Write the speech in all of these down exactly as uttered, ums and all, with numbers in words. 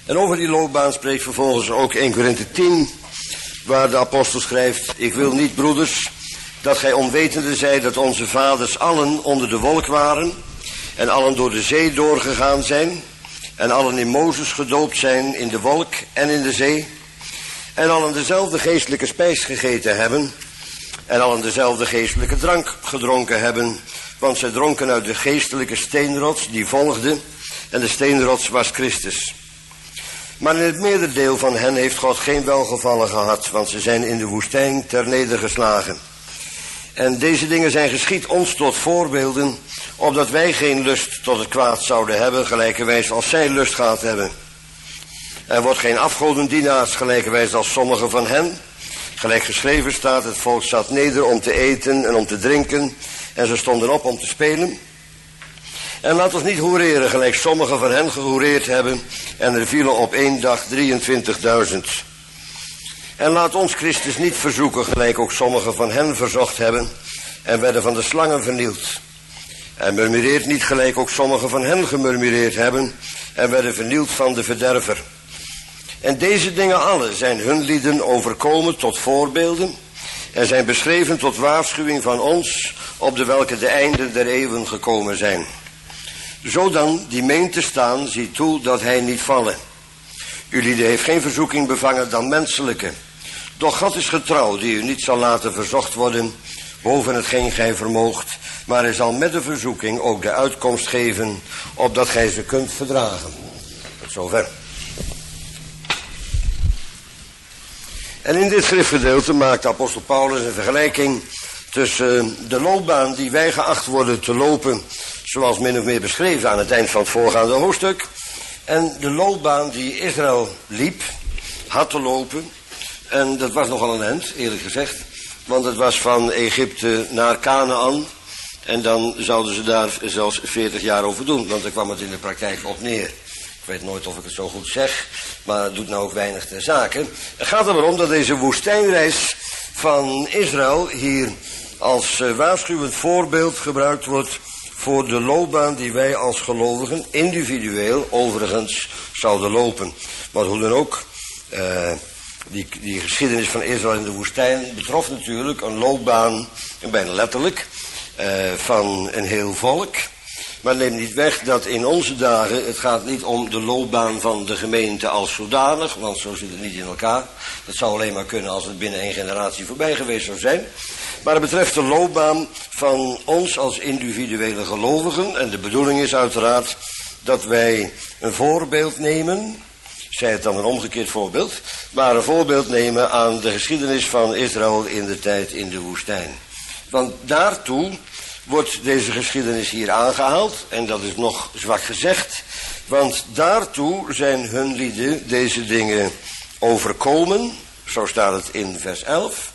En over die loopbaan spreekt vervolgens ook Eerste Korinthe tien, waar de apostel schrijft: ik wil niet, broeders, dat gij onwetende zijt dat onze vaders allen onder de wolk waren, en allen door de zee doorgegaan zijn, en allen in Mozes gedoopt zijn in de wolk en in de zee, en allen dezelfde geestelijke spijs gegeten hebben, en allen dezelfde geestelijke drank gedronken hebben, want zij dronken uit de geestelijke steenrots die volgde, en de steenrots was Christus. Maar in het meerderdeel van hen heeft God geen welgevallen gehad, want ze zijn in de woestijn ter nedergeslagen. En deze dingen zijn geschied ons tot voorbeelden, opdat wij geen lust tot het kwaad zouden hebben, gelijkerwijs als zij lust gehad hebben. Er wordt geen afgodendienaars, gelijkerwijs als sommigen van hen. Gelijk geschreven staat, het volk zat neder om te eten en om te drinken, en ze stonden op om te spelen. En laat ons niet hoereren, gelijk sommigen van hen gehoereerd hebben, en er vielen op één dag drieëntwintigduizend. En laat ons Christus niet verzoeken, gelijk ook sommigen van hen verzocht hebben, en werden van de slangen vernield. En murmureert niet, gelijk ook sommigen van hen gemurmureerd hebben, en werden vernield van de verderver. En deze dingen alle zijn hun lieden overkomen tot voorbeelden, en zijn beschreven tot waarschuwing van ons, op de welke de einden der eeuwen gekomen zijn. Zo dan, die meent te staan, ziet toe dat hij niet vallen. Ulieden heeft geen verzoeking bevangen dan menselijke. Doch God is getrouw, die u niet zal laten verzocht worden boven hetgeen gij vermoogt, maar hij zal met de verzoeking ook de uitkomst geven, opdat gij ze kunt verdragen. Tot zover. En in dit schriftgedeelte maakt de apostel Paulus een vergelijking tussen de loopbaan die wij geacht worden te lopen, zoals min of meer beschreven aan het eind van het voorgaande hoofdstuk, en de loopbaan die Israël liep, had te lopen. En dat was nogal een eind, eerlijk gezegd, want het was van Egypte naar Kanaan, en dan zouden ze daar zelfs veertig jaar over doen, want daar kwam het in de praktijk op neer. Ik weet nooit of ik het zo goed zeg, maar het doet nou ook weinig ter zake. Het gaat er maar om dat deze woestijnreis van Israël hier als uh, waarschuwend voorbeeld gebruikt wordt voor de loopbaan die wij als gelovigen individueel overigens zouden lopen. Want hoe dan ook, uh, die, die geschiedenis van Israël in de woestijn betrof natuurlijk een loopbaan, en bijna letterlijk, uh, van een heel volk. Maar neem niet weg dat in onze dagen, het gaat niet om de loopbaan van de gemeente als zodanig, want zo zit het niet in elkaar. Dat zou alleen maar kunnen als het binnen één generatie voorbij geweest zou zijn. Maar het betreft de loopbaan van ons als individuele gelovigen. En de bedoeling is uiteraard dat wij een voorbeeld nemen, zij het dan een omgekeerd voorbeeld, maar een voorbeeld nemen aan de geschiedenis van Israël in de tijd in de woestijn. Want daartoe wordt deze geschiedenis hier aangehaald, en dat is nog zwak gezegd, want daartoe zijn hun lieden deze dingen overkomen, zo staat het in vers elf,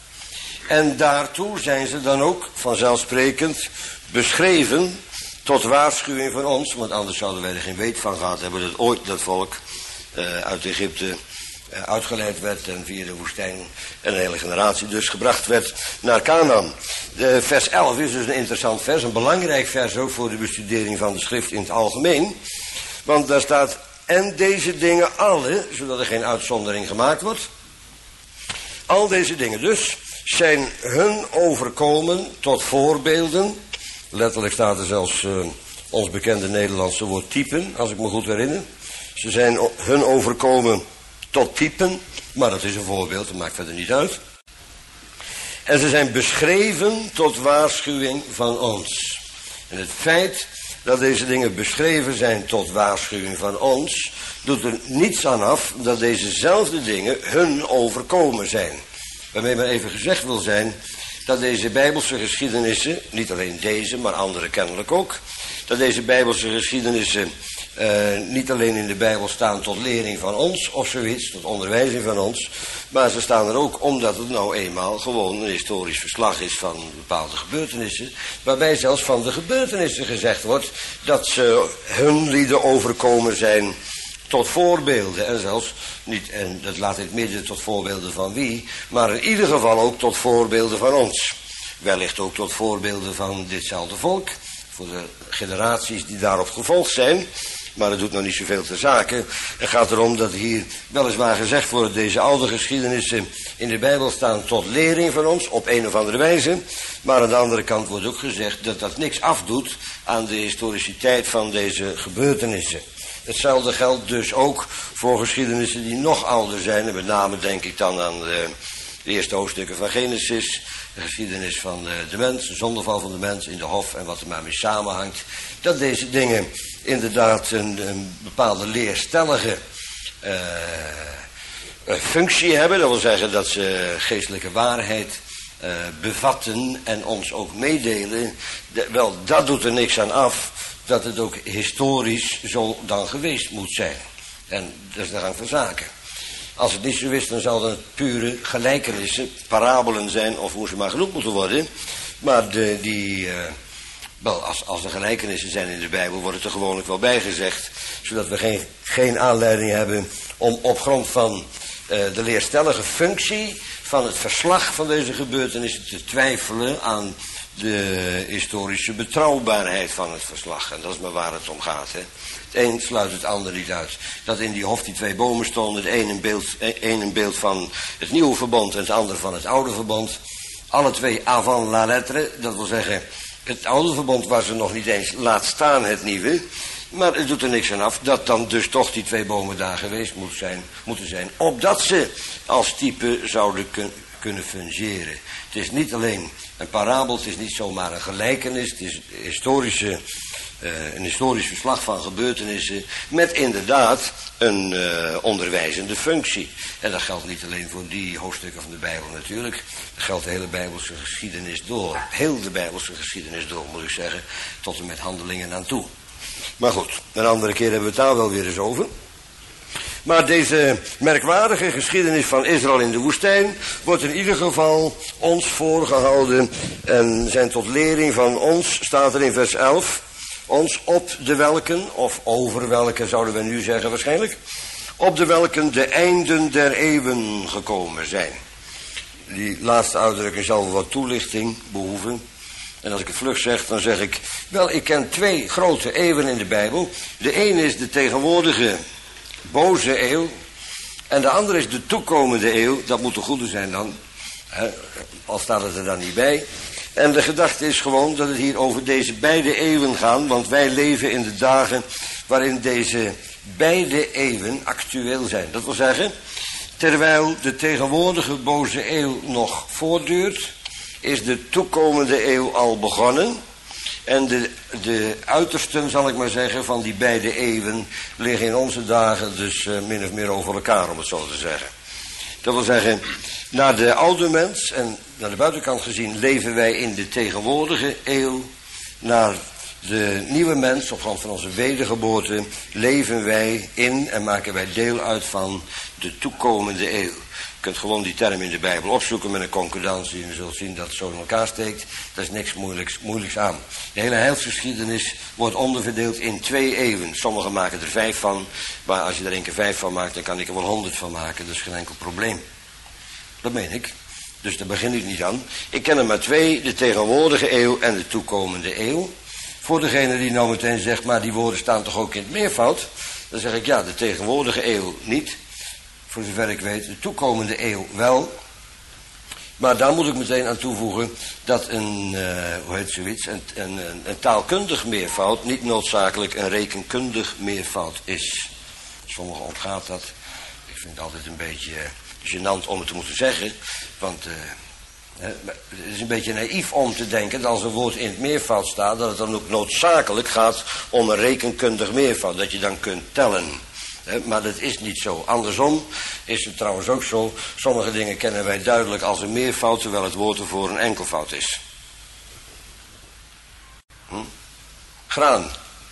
en daartoe zijn ze dan ook vanzelfsprekend beschreven tot waarschuwing van ons, want anders zouden wij er geen weet van gehad hebben dat ooit dat volk uh, uit Egypte uh, uitgeleid werd en via de woestijn en een hele generatie dus gebracht werd naar Kanaan. De vers elf is dus een interessant vers, een belangrijk vers ook voor de bestudering van de schrift in het algemeen. Want daar staat, en deze dingen alle, zodat er geen uitzondering gemaakt wordt. Al deze dingen dus zijn hun overkomen tot voorbeelden. Letterlijk staat er zelfs uh, ons bekende Nederlandse woord typen, als ik me goed herinner. Ze zijn hun overkomen tot typen, maar dat is een voorbeeld, dat maakt verder niet uit. En ze zijn beschreven tot waarschuwing van ons. En het feit dat deze dingen beschreven zijn tot waarschuwing van ons, doet er niets aan af dat dezezelfde dingen hun overkomen zijn. Waarmee men even gezegd wil zijn dat deze Bijbelse geschiedenissen, niet alleen deze, maar andere kennelijk ook, dat deze Bijbelse geschiedenissen uh, niet alleen in de Bijbel staan tot lering van ons of zoiets, tot onderwijzing van ons, maar ze staan er ook omdat het nou eenmaal gewoon een historisch verslag is van bepaalde gebeurtenissen, waarbij zelfs van de gebeurtenissen gezegd wordt dat ze hun lieden overkomen zijn tot voorbeelden. En zelfs niet, en dat laat ik midden tot voorbeelden van wie, maar in ieder geval ook tot voorbeelden van ons. Wellicht ook tot voorbeelden van ditzelfde volk, voor de generaties die daarop gevolgd zijn. Maar het doet nog niet zoveel ter zake. Het gaat erom dat hier weliswaar gezegd wordt, deze oude geschiedenissen in de Bijbel staan tot lering van ons, op een of andere wijze. Maar aan de andere kant wordt ook gezegd dat dat niks afdoet aan de historiciteit van deze gebeurtenissen. Hetzelfde geldt dus ook voor geschiedenissen die nog ouder zijn. En met name denk ik dan aan de, de eerste hoofdstukken van Genesis. De geschiedenis van de, de mens, de zondeval van de mens in de hof en wat er maar mee samenhangt. Dat deze dingen inderdaad een, een bepaalde leerstellige uh, functie hebben. Dat wil zeggen dat ze geestelijke waarheid uh, bevatten en ons ook meedelen. De, wel, dat doet er niks aan af dat het ook historisch zo dan geweest moet zijn. En dat is de gang van zaken. Als het niet zo is, dan zal het pure gelijkenissen, parabelen zijn, of hoe ze maar genoemd moeten worden. Maar de, die, uh, wel, als, als er gelijkenissen zijn in de Bijbel, wordt het er gewoonlijk wel bijgezegd. Zodat we geen, geen aanleiding hebben om op grond van uh, de leerstellige functie van het verslag van deze gebeurtenissen te twijfelen aan de historische betrouwbaarheid van het verslag. En dat is maar waar het om gaat, hè. Het een sluit het ander niet uit. Dat in die hof die twee bomen stonden, het een een beeld, een een beeld van het nieuwe verbond en het andere van het oude verbond. Alle twee avant la lettre, dat wil zeggen, het oude verbond was er nog niet eens, laat staan het nieuwe. Maar het doet er niks aan af dat dan dus toch die twee bomen daar geweest moet zijn, moeten zijn. Opdat ze als type zouden kun, kunnen fungeren. Het is niet alleen een parabel, het is niet zomaar een gelijkenis, het is historische... Uh, een historisch verslag van gebeurtenissen met inderdaad een uh, onderwijzende functie. En dat geldt niet alleen voor die hoofdstukken van de Bijbel natuurlijk. Dat geldt de hele Bijbelse geschiedenis door. Heel de Bijbelse geschiedenis door, moet ik zeggen. Tot en met Handelingen aan toe. Maar goed, een andere keer hebben we het daar wel weer eens over. Maar deze merkwaardige geschiedenis van Israël in de woestijn wordt in ieder geval ons voorgehouden en zijn tot lering van ons, staat er in vers elf... Ons op de welken, of over welken zouden we nu zeggen waarschijnlijk, op de welken de einden der eeuwen gekomen zijn. Die laatste uitdrukking zal wel wat toelichting behoeven. En als ik het vlug zeg, dan zeg ik, wel, ik ken twee grote eeuwen in de Bijbel. De ene is de tegenwoordige boze eeuw, en de andere is de toekomende eeuw. Dat moet de goede zijn dan, hè, al staat het er dan niet bij. En de gedachte is gewoon dat het hier over deze beide eeuwen gaat, want wij leven in de dagen waarin deze beide eeuwen actueel zijn. Dat wil zeggen, terwijl de tegenwoordige boze eeuw nog voortduurt, is de toekomende eeuw al begonnen. En de, de uitersten, zal ik maar zeggen, van die beide eeuwen liggen in onze dagen dus uh, min of meer over elkaar, om het zo te zeggen. Dat wil zeggen, naar de oude mens en naar de buitenkant gezien leven wij in de tegenwoordige eeuw. Naar de nieuwe mens, op grond van onze wedergeboorte, leven wij in en maken wij deel uit van de toekomende eeuw. Je kunt gewoon die term in de Bijbel opzoeken met een concordantie en je zult zien dat het zo in elkaar steekt. Daar is niks moeilijks, moeilijks aan. De hele heilsgeschiedenis wordt onderverdeeld in twee eeuwen. Sommigen maken er vijf van, maar als je er één keer vijf van maakt, dan kan ik er wel honderd van maken. Dat is geen enkel probleem. Dat meen ik. Dus daar begin ik niet aan. Ik ken er maar twee, de tegenwoordige eeuw en de toekomende eeuw. Voor degene die nou meteen zegt, maar die woorden staan toch ook in het meervoud? Dan zeg ik, ja, de tegenwoordige eeuw niet. Voor zover ik weet, de toekomende eeuw wel. Maar daar moet ik meteen aan toevoegen dat een, uh, hoe heet zoiets, een, een, een, een taalkundig meervoud niet noodzakelijk een rekenkundig meervoud is. Sommigen ontgaat dat. Ik vind het altijd een beetje gênant om het te moeten zeggen, want uh, het is een beetje naïef om te denken dat als een woord in het meervoud staat, dat het dan ook noodzakelijk gaat om een rekenkundig meervoud, dat je dan kunt tellen. Maar dat is niet zo. Andersom is het trouwens ook zo. Sommige dingen kennen wij duidelijk als een meervoud, terwijl het woord ervoor een enkelvoud is. Hm? Graan.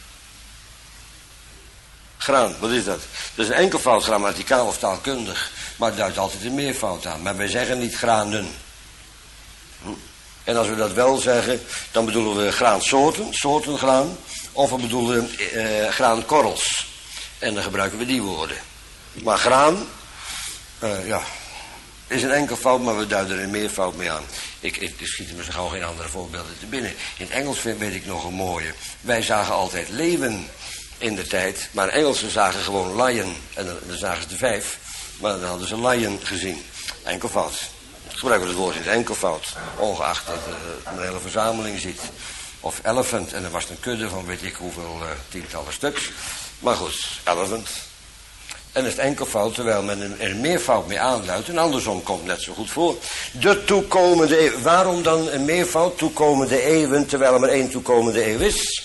Graan, wat is dat? Dat is een enkelvoud, grammaticaal of taalkundig. Maar het duidt altijd een meervoud aan. Maar wij zeggen niet granen. Hm? En als we dat wel zeggen, dan bedoelen we graansoorten, soorten graan. Of we bedoelen uh, graankorrels. En dan gebruiken we die woorden. Maar graan, uh, ja, is een enkelvoud, maar we duiden er een meervoud mee aan. Ik, ik schiet er me zo gauw geen andere voorbeelden te binnen. In het Engels weet ik nog een mooie. Wij zagen altijd leeuwen. in de tijd. Maar Engelsen zagen gewoon lion. En dan, dan zagen ze de vijf. Maar dan hadden ze lion gezien. Enkelvoud. Gebruiken we het woord in het enkelvoud. Ongeacht dat uh, een hele verzameling ziet. Of elephant. En er was een kudde van weet ik hoeveel uh, tientallen stuks. Maar goed, elephant. En het enkelvoud, terwijl men er een meervoud mee aanduidt. En andersom komt net zo goed voor. De toekomende eeuw. Waarom dan een meervoud toekomende eeuwen, terwijl er maar één toekomende eeuw is?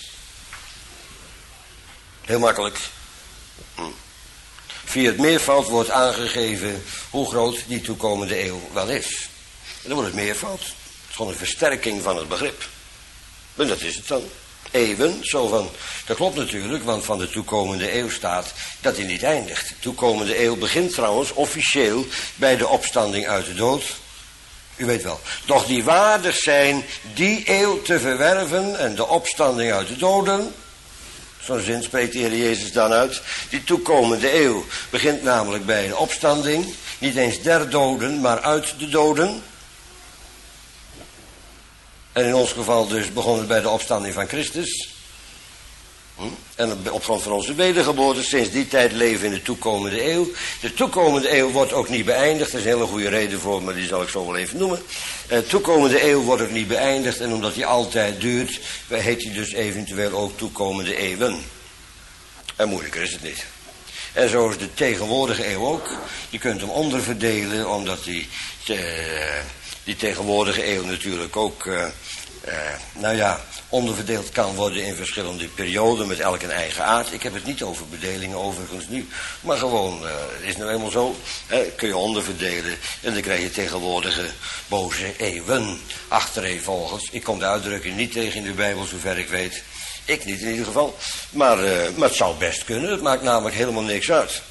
Heel makkelijk. Hm. Via het meervoud wordt aangegeven hoe groot die toekomende eeuw wel is. En dan wordt het meervoud. Het is gewoon een versterking van het begrip. En dat is het dan. Eeuwen, zo van, dat klopt natuurlijk, want van de toekomende eeuw staat dat die niet eindigt. De toekomende eeuw begint trouwens officieel bij de opstanding uit de dood. U weet wel. Doch die waardig zijn die eeuw te verwerven en de opstanding uit de doden. Zo'n zin spreekt de Heer Jezus dan uit. Die toekomende eeuw begint namelijk bij een opstanding. Niet eens der doden, maar uit de doden. En in ons geval dus begon het bij de opstanding van Christus. Hm? En op grond van onze wedergeboorte, sinds die tijd leven in de toekomende eeuw. De toekomende eeuw wordt ook niet beëindigd. Er is een hele goede reden voor, maar die zal ik zo wel even noemen. De toekomende eeuw wordt ook niet beëindigd. En omdat die altijd duurt, heet die dus eventueel ook toekomende eeuwen. En moeilijker is het niet. En zo is de tegenwoordige eeuw ook. Je kunt hem onderverdelen, omdat die... Te, Die tegenwoordige eeuw natuurlijk ook, uh, uh, nou ja, onderverdeeld kan worden in verschillende perioden met elk een eigen aard. Ik heb het niet over bedelingen overigens nu, maar gewoon, uh, het is nou eenmaal zo, hè, kun je onderverdelen en dan krijg je tegenwoordige boze eeuwen achtereenvolgens. Ik kom de uitdrukking niet tegen in de Bijbel, zover ik weet. Ik niet in ieder geval, maar, uh, maar het zou best kunnen, het maakt namelijk helemaal niks uit.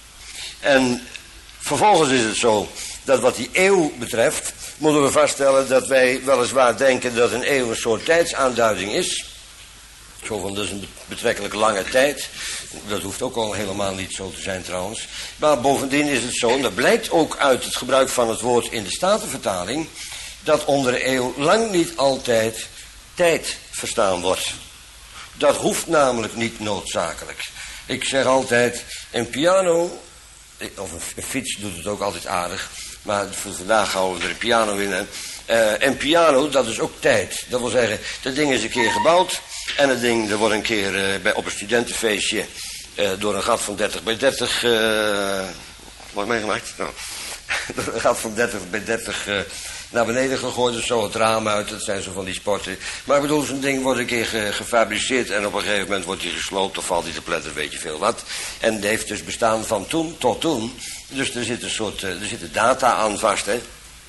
En vervolgens is het zo dat wat die eeuw betreft, moeten we vaststellen dat wij weliswaar denken dat een eeuw een soort tijdsaanduiding is. Zo van, dat is een betrekkelijk lange tijd. Dat hoeft ook al helemaal niet zo te zijn trouwens. Maar bovendien is het zo, en dat blijkt ook uit het gebruik van het woord in de Statenvertaling, dat onder eeuw lang niet altijd tijd verstaan wordt. Dat hoeft namelijk niet noodzakelijk. Ik zeg altijd, een piano, of een fiets doet het ook altijd aardig, maar voor vandaag houden we er een piano in. Hè. Uh, en piano, dat is ook tijd. Dat wil zeggen, dat ding is een keer gebouwd. En het ding, er wordt een keer uh, bij, op een studentenfeestje uh, door een gat van dertig bij dertig... Uh, wat meegemaakt? Nou, door een gat van dertig bij dertig uh, naar beneden gegooid of zo, het raam uit. Dat zijn zo van die sporten. Maar ik bedoel, zo'n ding wordt een keer ge, gefabriceerd en op een gegeven moment wordt hij gesloopt of valt hij te pletten, weet je veel wat. En die heeft dus bestaan van toen tot toen. Dus er zit een soort, er zitten data aan vast, hè.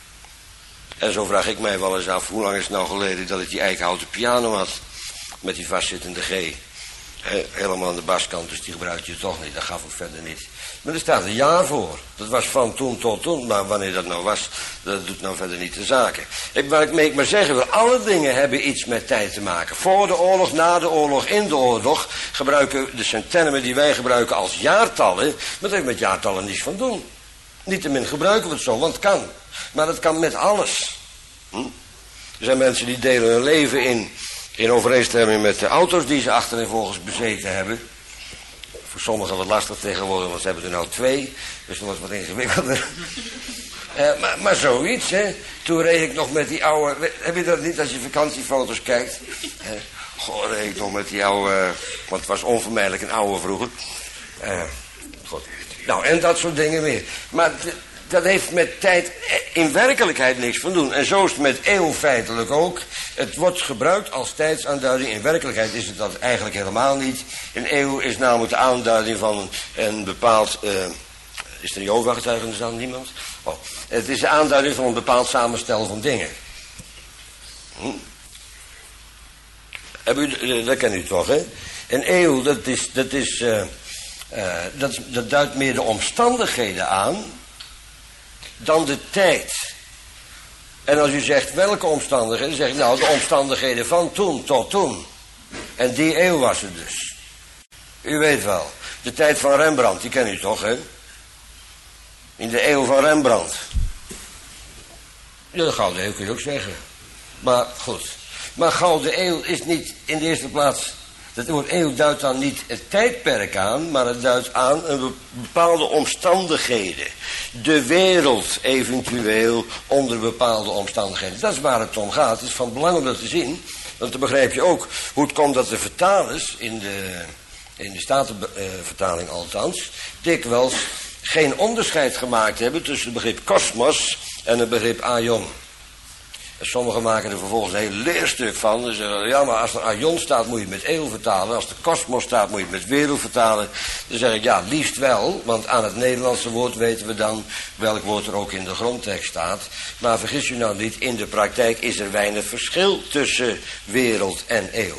En zo vraag ik mij wel eens af, hoe lang is het nou geleden dat ik die eikenhouten piano had, met die vastzittende G. He, helemaal aan de baskant, dus die gebruikte je toch niet, dat gaf ook verder niet. Maar er staat een jaar voor. Dat was van toen tot toen, maar wanneer dat nou was, dat doet nou verder niet de zaken. Ik, wat ik, ik maar zeggen wil, alle dingen hebben iets met tijd te maken. Voor de oorlog, na de oorlog, in de oorlog, gebruiken de centennimen die wij gebruiken als jaartallen, maar dat heeft met jaartallen niets van doen. Niettemin gebruiken we het zo, want het kan. Maar het kan met alles. Hm? Er zijn mensen die delen hun leven in, in overeenstemming met de auto's die ze achtereenvolgens bezeten hebben. Voor sommigen wat lastig tegenwoordig, want ze hebben er nou twee. Dus dat wordt wat ingewikkelder. uh, maar, maar zoiets, hè. Toen reed ik nog met die oude... Heb je dat niet als je vakantiefoto's kijkt? Uh, goh, reed ik nog met die oude... Uh, want het was onvermijdelijk een oude vroeger. Uh, goed. Nou, en dat soort dingen meer. Maar dat heeft met tijd in werkelijkheid niks van doen. En zo is het met eeuw feitelijk ook. Het wordt gebruikt als tijdsaanduiding. In werkelijkheid is het dat eigenlijk helemaal niet. Een eeuw is namelijk de aanduiding van een, een bepaald... Uh, is er een Jehovah-getuige dan niemand? Oh, het is de aanduiding van een bepaald samenstel van dingen. Hm? U, dat kent u toch, hè? Een eeuw, dat is... Dat is uh, Uh, dat, dat duidt meer de omstandigheden aan dan de tijd. En als u zegt welke omstandigheden, dan zeg ik nou de omstandigheden van toen tot toen. En die eeuw was het dus. U weet wel, de tijd van Rembrandt, die ken u toch, hè? In de eeuw van Rembrandt. Ja, de Gouden Eeuw kun je ook zeggen. Maar goed, maar Gouden Eeuw is niet in de eerste plaats Dat woord eeuw duidt dan niet het tijdperk aan, maar het duidt aan een bepaalde omstandigheden. De wereld eventueel onder bepaalde omstandigheden. Dat is waar het om gaat. Het is van belang om dat te zien. Want dan begrijp je ook hoe het komt dat de vertalers, in de, in de Statenvertaling althans, dikwijls geen onderscheid gemaakt hebben tussen het begrip kosmos en het begrip aion. Sommigen maken er vervolgens een heel leerstuk van. Ze zeggen, ja, maar als er aion staat moet je het met eeuw vertalen. Als er kosmos staat moet je het met wereld vertalen. Dan zeg ik, ja, liefst wel. Want aan het Nederlandse woord weten we dan welk woord er ook in de grondtekst staat. Maar vergis je nou niet, in de praktijk is er weinig verschil tussen wereld en eeuw.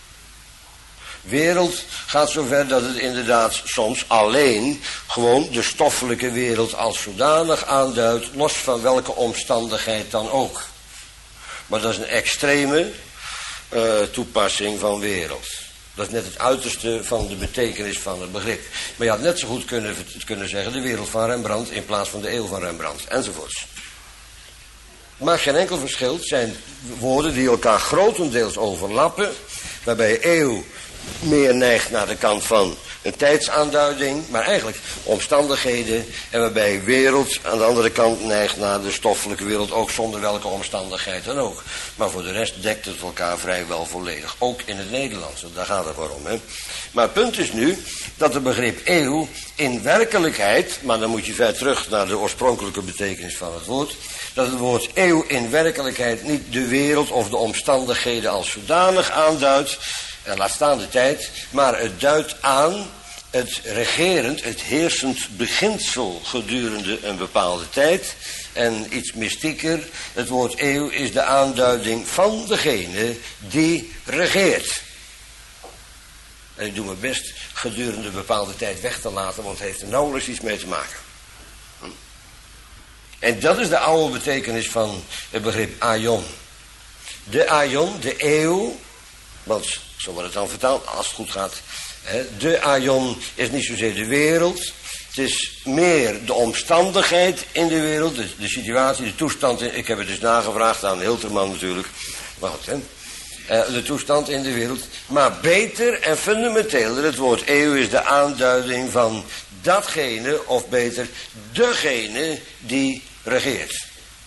Wereld gaat zover dat het inderdaad soms alleen gewoon de stoffelijke wereld als zodanig aanduidt, los van welke omstandigheid dan ook. Maar dat is een extreme uh, toepassing van wereld. Dat is net het uiterste van de betekenis van het begrip. Maar je had net zo goed kunnen, kunnen zeggen de wereld van Rembrandt in plaats van de eeuw van Rembrandt, enzovoorts. Het maakt geen enkel verschil. Het zijn woorden die elkaar grotendeels overlappen, waarbij eeuw meer neigt naar de kant van een tijdsaanduiding, maar eigenlijk omstandigheden, en waarbij wereld aan de andere kant neigt naar de stoffelijke wereld, ook zonder welke omstandigheid dan ook. Maar voor de rest dekt het elkaar vrijwel volledig, ook in het Nederlands, daar gaat het maar om. Hè. Maar het punt is nu dat het begrip eeuw in werkelijkheid, maar dan moet je ver terug naar de oorspronkelijke betekenis van het woord, dat het woord eeuw in werkelijkheid niet de wereld of de omstandigheden als zodanig aanduidt, en laat staan de tijd, maar het duidt aan het regerend, het heersend beginsel gedurende een bepaalde tijd. En iets mystieker, het woord eeuw is de aanduiding van degene die regeert. En ik doe mijn best gedurende een bepaalde tijd weg te laten, want het heeft er nauwelijks iets mee te maken. En dat is de oude betekenis van het begrip aion. De aion, de eeuw, want zo wordt het dan vertaald, als het goed gaat. De aion is niet zozeer de wereld. Het is meer de omstandigheid in de wereld. De, de situatie, de toestand. In, ik heb het dus nagevraagd aan Hilterman natuurlijk. Maar goed, hè. De toestand in de wereld. Maar beter en fundamenteeler. Het woord eeuw is de aanduiding van datgene, of beter, degene die regeert.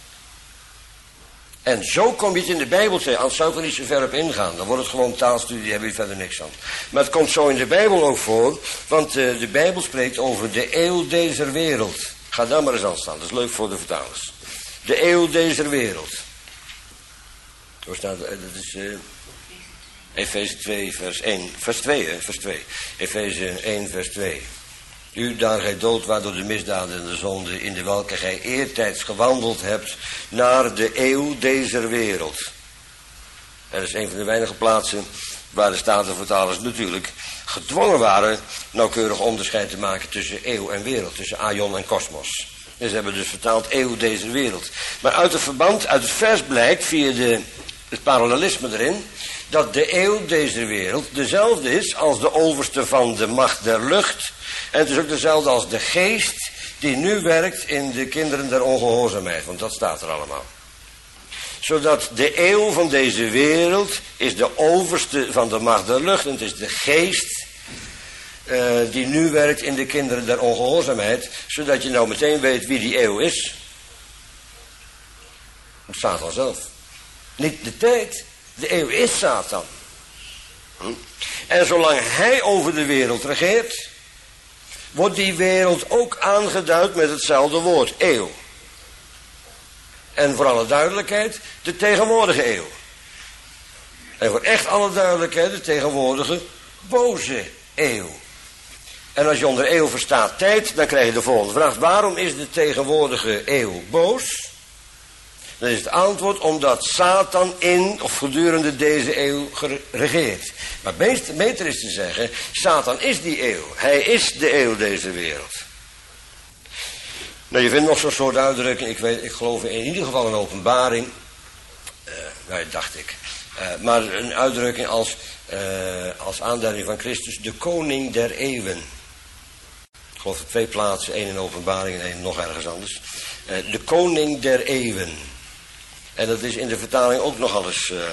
En zo kom je het in de Bijbel tegen, anders zou ik er niet zo ver op ingaan. Dan wordt het gewoon taalstudie, daar hebben we verder niks aan. Maar het komt zo in de Bijbel ook voor, want uh, de Bijbel spreekt over de eeuw deze wereld. Ga daar maar eens aan staan, dat is leuk voor de vertalers. De eeuw deze wereld. Hoe staat dat? Dat is uh, Efeze twee, vers één. Vers twee, hè? Vers twee. Efeze één, vers twee. U, daar gij dood waart door de misdaden en de zonde, in de welke gij eertijds gewandeld hebt, naar de eeuw deze wereld. En dat is een van de weinige plaatsen waar de Statenvertalers natuurlijk gedwongen waren nauwkeurig onderscheid te maken tussen eeuw en wereld, tussen aion en kosmos. En ze hebben dus vertaald eeuw deze wereld. Maar uit het verband, uit het vers blijkt, via de, het parallelisme erin, dat de eeuw deze wereld dezelfde is als de overste van de macht der lucht. En het is ook dezelfde als de geest die nu werkt in de kinderen der ongehoorzaamheid. Want dat staat er allemaal. Zodat de eeuw van deze wereld is de overste van de macht der lucht. En het is de geest uh, die nu werkt in de kinderen der ongehoorzaamheid. Zodat je nou meteen weet wie die eeuw is. Het Satan zelf. Niet de tijd. De eeuw is Satan. Hm? En zolang hij over de wereld regeert, wordt die wereld ook aangeduid met hetzelfde woord, eeuw. En voor alle duidelijkheid, de tegenwoordige eeuw. En voor echt alle duidelijkheid, de tegenwoordige boze eeuw. En als je onder eeuw verstaat tijd, dan krijg je de volgende vraag. Waarom is de tegenwoordige eeuw boos? Dan is het antwoord omdat Satan in of gedurende deze eeuw regeert. Maar beter is te zeggen, Satan is die eeuw. Hij is de eeuw deze wereld. Nou, je vindt nog zo'n soort uitdrukking. Ik, weet, ik geloof in ieder geval een openbaring. Uh, nou, dacht ik. Uh, maar een uitdrukking als, uh, als aanduiding van Christus, de koning der eeuwen. Ik geloof er twee plaatsen, één in openbaring en één nog ergens anders. Uh, de koning der eeuwen. En dat is in de vertaling ook nogal eens uh,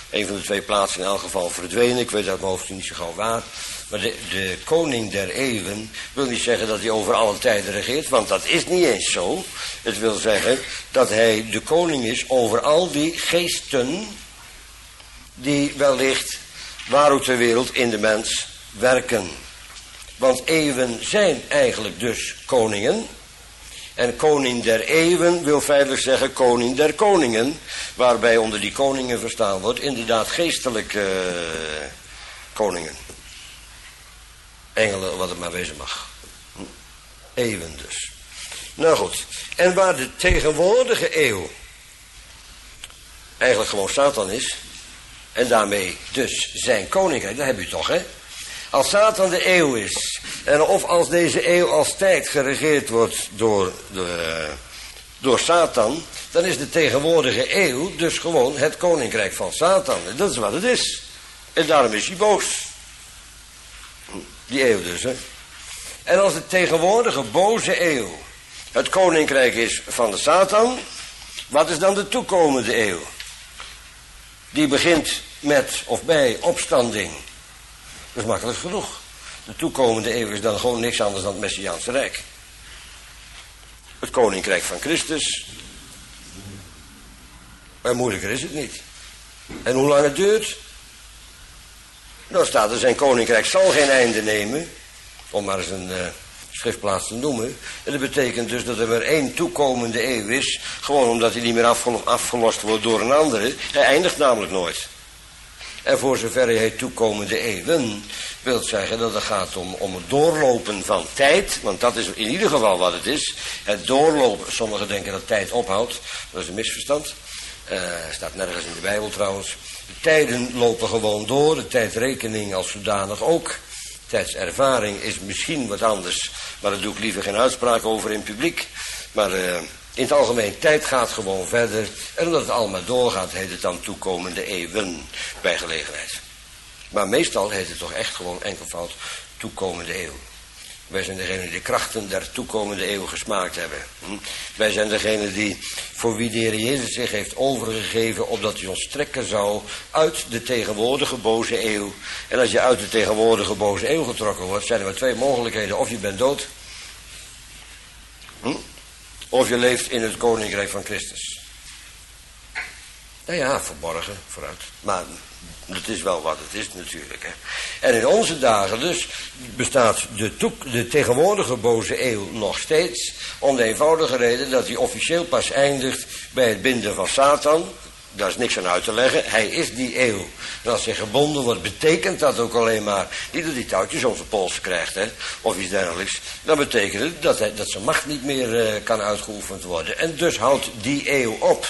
een van de twee plaatsen in elk geval verdwenen. Ik weet uit mijn hoofd niet zo gauw waar. Maar de, de koning der eeuwen wil niet zeggen dat hij over alle tijden regeert, want dat is niet eens zo. Het wil zeggen dat hij de koning is over al die geesten die wellicht waar ook ter wereld in de mens werken. Want eeuwen zijn eigenlijk dus koningen. En koning der eeuwen wil feitelijk zeggen koning der koningen. Waarbij onder die koningen verstaan wordt inderdaad geestelijke uh, koningen. Engelen, wat het maar wezen mag. Eeuwen dus. Nou goed. En waar de tegenwoordige eeuw eigenlijk gewoon Satan is. En daarmee dus zijn koninkrijk. Dat heb je toch, hè? Als Satan de eeuw is. En of als deze eeuw als tijd geregeerd wordt door, de, door Satan. Dan is de tegenwoordige eeuw dus gewoon het koninkrijk van Satan. En dat is wat het is. En daarom is hij boos. Die eeuw dus, hè. En als de tegenwoordige boze eeuw het koninkrijk is van de Satan. Wat is dan de toekomende eeuw? Die begint met of bij opstanding. Dat is makkelijk genoeg. De toekomende eeuw is dan gewoon niks anders dan het Messiaanse Rijk. Het koninkrijk van Christus. Maar moeilijker is het niet. En hoe lang het duurt? Dan staat er zijn koninkrijk zal geen einde nemen. Om maar eens een uh, schriftplaats te noemen. En dat betekent dus dat er maar één toekomende eeuw is. Gewoon omdat hij niet meer afgelo- afgelost wordt door een andere. Hij eindigt namelijk nooit. En voor zover hij toekomende eeuwen wil zeggen dat het gaat om, om het doorlopen van tijd. Want dat is in ieder geval wat het is. Het doorlopen. Sommigen denken dat tijd ophoudt. Dat is een misverstand. Uh, staat nergens in de Bijbel trouwens. De tijden lopen gewoon door. De tijdrekening als zodanig ook. Tijdservaring is misschien wat anders. Maar daar doe ik liever geen uitspraak over in het publiek. Maar uh, in het algemeen, tijd gaat gewoon verder. En omdat het allemaal doorgaat, heet het dan toekomende eeuwen bij gelegenheid. Maar meestal heet het toch echt gewoon enkelvoud toekomende eeuw. Wij zijn degene die de krachten der toekomende eeuw gesmaakt hebben. Hm? Wij zijn degene die, voor wie de Heer Jezus zich heeft overgegeven, opdat hij ons trekken zou uit de tegenwoordige boze eeuw. En als je uit de tegenwoordige boze eeuw getrokken wordt, zijn er maar twee mogelijkheden. Of je bent dood, hm? of je leeft in het koninkrijk van Christus. Nou ja, verborgen, vooruit. Maar het is wel wat het is natuurlijk. Hè. En in onze dagen dus bestaat de, toek, de tegenwoordige boze eeuw nog steeds. Om de eenvoudige reden dat hij officieel pas eindigt bij het binden van Satan. Daar is niks aan uit te leggen. Hij is die eeuw. En als hij gebonden wordt, betekent dat ook alleen maar niet dat hij touwtjes over zijn pols krijgt, hè, of iets dergelijks. Dan betekent het dat, hij, dat zijn macht niet meer uh, kan uitgeoefend worden. En dus houdt die eeuw op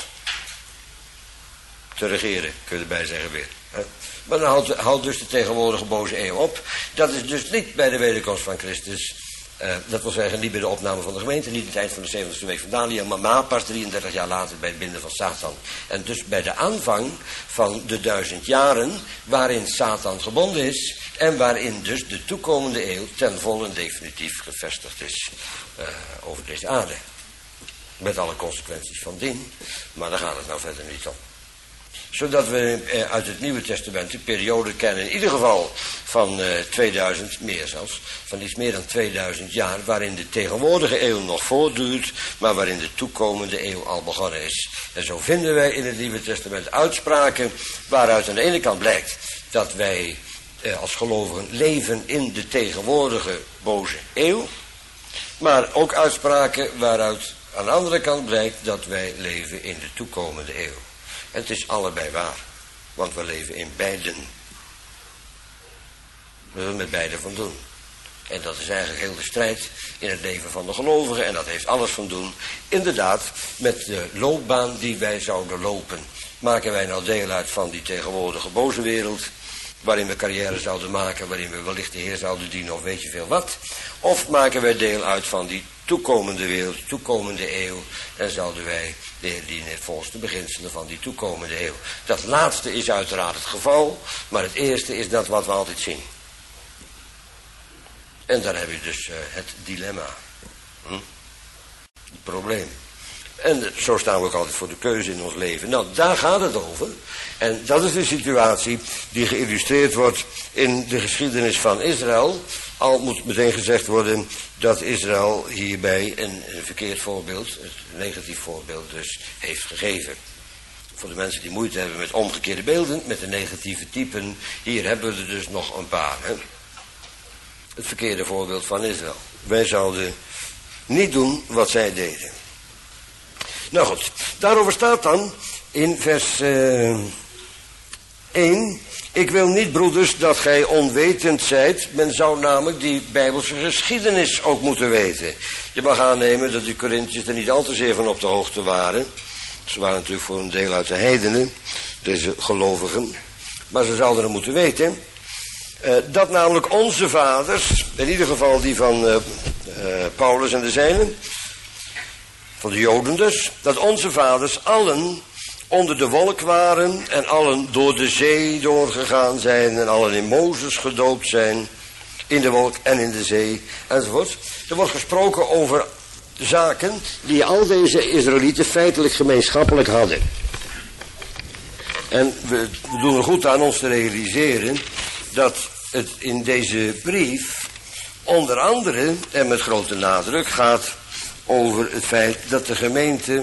te regeren, kun je erbij zeggen weer. Hè. Maar dan houdt, houdt dus de tegenwoordige boze eeuw op. Dat is dus niet bij de wederkomst van Christus. Uh, dat wil zeggen, niet bij de opname van de gemeente, niet het eind van de zeventigste week van Daniel, maar, maar pas drieëndertig jaar later bij het binden van Satan. En dus bij de aanvang van de duizend jaren, waarin Satan gebonden is, en waarin dus de toekomende eeuw ten volle en definitief gevestigd is uh, over deze aarde. Met alle consequenties van dien, maar daar gaat het nou verder niet om. Zodat we eh, uit het Nieuwe Testament een periode kennen, in ieder geval van eh, tweeduizend, meer zelfs, van iets meer dan tweeduizend jaar, waarin de tegenwoordige eeuw nog voortduurt, maar waarin de toekomende eeuw al begonnen is. En zo vinden wij in het Nieuwe Testament uitspraken waaruit aan de ene kant blijkt dat wij eh, als gelovigen leven in de tegenwoordige boze eeuw, maar ook uitspraken waaruit aan de andere kant blijkt dat wij leven in de toekomende eeuw. En het is allebei waar, want we leven in beiden. We willen met beiden van doen. En dat is eigenlijk heel de strijd in het leven van de gelovigen. En dat heeft alles van doen, inderdaad, met de loopbaan die wij zouden lopen. Maken wij nou deel uit van die tegenwoordige boze wereld, waarin we carrière zouden maken, waarin we wellicht de Heer zouden dienen of weet je veel wat. Of maken wij deel uit van die toekomende wereld, toekomende eeuw, en zouden wij de Heer dienen volgens de beginselen van die toekomende eeuw. Dat laatste is uiteraard het geval, maar het eerste is dat wat we altijd zien. En daar heb je dus uh, het dilemma. Hm? Het probleem. En zo staan we ook altijd voor de keuze in ons leven. Nou, daar gaat het over. En dat is de situatie die geïllustreerd wordt in de geschiedenis van Israël. Al moet meteen gezegd worden dat Israël hierbij een, een verkeerd voorbeeld, een negatief voorbeeld dus, heeft gegeven. Voor de mensen die moeite hebben met omgekeerde beelden, met de negatieve typen, hier hebben we er dus nog een paar. Hè? Het verkeerde voorbeeld van Israël. Wij zouden niet doen wat zij deden. Nou goed, daarover staat dan in vers uh, één... Ik wil niet, broeders, dat gij onwetend zijt. Men zou namelijk die Bijbelse geschiedenis ook moeten weten. Je mag aannemen dat die Korinthiërs er niet al te zeer van op de hoogte waren. Ze waren natuurlijk voor een deel uit de heidenen, deze gelovigen. Maar ze zouden er moeten weten uh, dat namelijk onze vaders, in ieder geval die van uh, uh, Paulus en de zijnen, van de Joden dus, dat onze vaders allen onder de wolk waren en allen door de zee doorgegaan zijn en allen in Mozes gedoopt zijn, in de wolk en in de zee enzovoort. Er wordt gesproken over zaken die al deze Israëlieten feitelijk gemeenschappelijk hadden. En we, we doen er goed aan ons te realiseren dat het in deze brief onder andere en met grote nadruk gaat over het feit dat de gemeente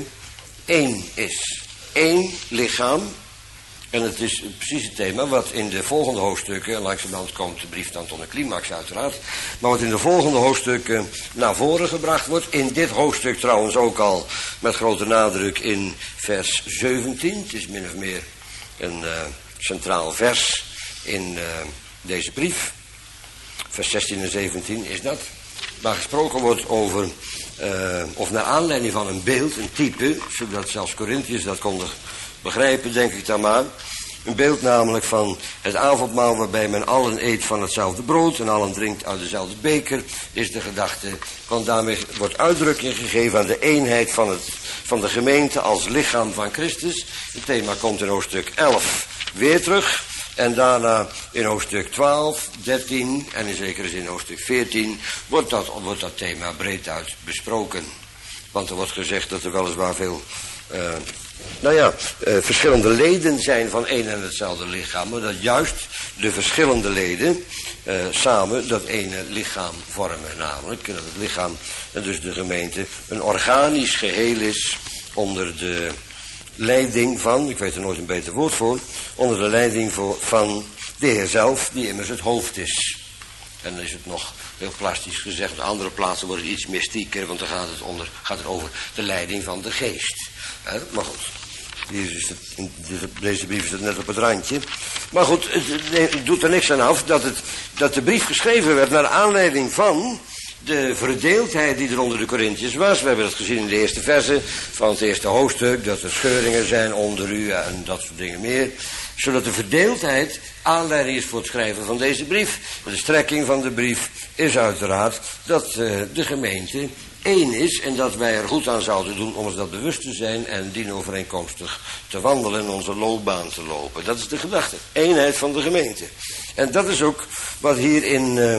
één is. Eén lichaam. En het is precies het thema wat in de volgende hoofdstukken, langzamerhand komt de brief dan tot een climax uiteraard, maar wat in de volgende hoofdstukken naar voren gebracht wordt. In dit hoofdstuk trouwens ook al met grote nadruk in vers zeventien. Het is min of meer een uh, centraal vers in uh, deze brief. Vers zestien en zeventien is dat. Waar gesproken wordt over, uh, of naar aanleiding van een beeld, een type, zodat zelfs Korinthiërs dat konden begrijpen, denk ik dan maar. Een beeld namelijk van het avondmaal waarbij men allen eet van hetzelfde brood en allen drinkt uit dezelfde beker, is de gedachte. Want daarmee wordt uitdrukking gegeven aan de eenheid van, het, van de gemeente als lichaam van Christus. Het thema komt in hoofdstuk elf weer terug. En daarna in hoofdstuk twaalf, dertien en in zekere zin hoofdstuk veertien wordt dat, wordt dat thema breed uit besproken. Want er wordt gezegd dat er weliswaar veel uh, nou ja, uh, verschillende leden zijn van één en hetzelfde lichaam. Maar dat juist de verschillende leden uh, samen dat ene lichaam vormen. Namelijk dat het lichaam en dus de gemeente een organisch geheel is onder de leiding van, ik weet er nooit een beter woord voor, onder de leiding voor, van de Heer zelf, die immers het hoofd is. En dan is het nog heel plastisch gezegd, op andere plaatsen wordt het iets mystieker, want dan gaat het, onder, gaat het over de leiding van de geest. He, maar goed, hier is het, in deze brief is het net op het randje. Maar goed, het, het doet er niks aan af dat, het, dat de brief geschreven werd naar aanleiding van de verdeeldheid die er onder de Korinthiërs was. We hebben dat gezien in de eerste verse van het eerste hoofdstuk, dat er scheuringen zijn onder u en dat soort dingen meer. Zodat de verdeeldheid aanleiding is voor het schrijven van deze brief. De strekking van de brief is uiteraard dat uh, de gemeente één is en dat wij er goed aan zouden doen om ons dat bewust te zijn en dienovereenkomstig te wandelen en onze loopbaan te lopen. Dat is de gedachte. Eenheid van de gemeente. En dat is ook wat hier in Uh,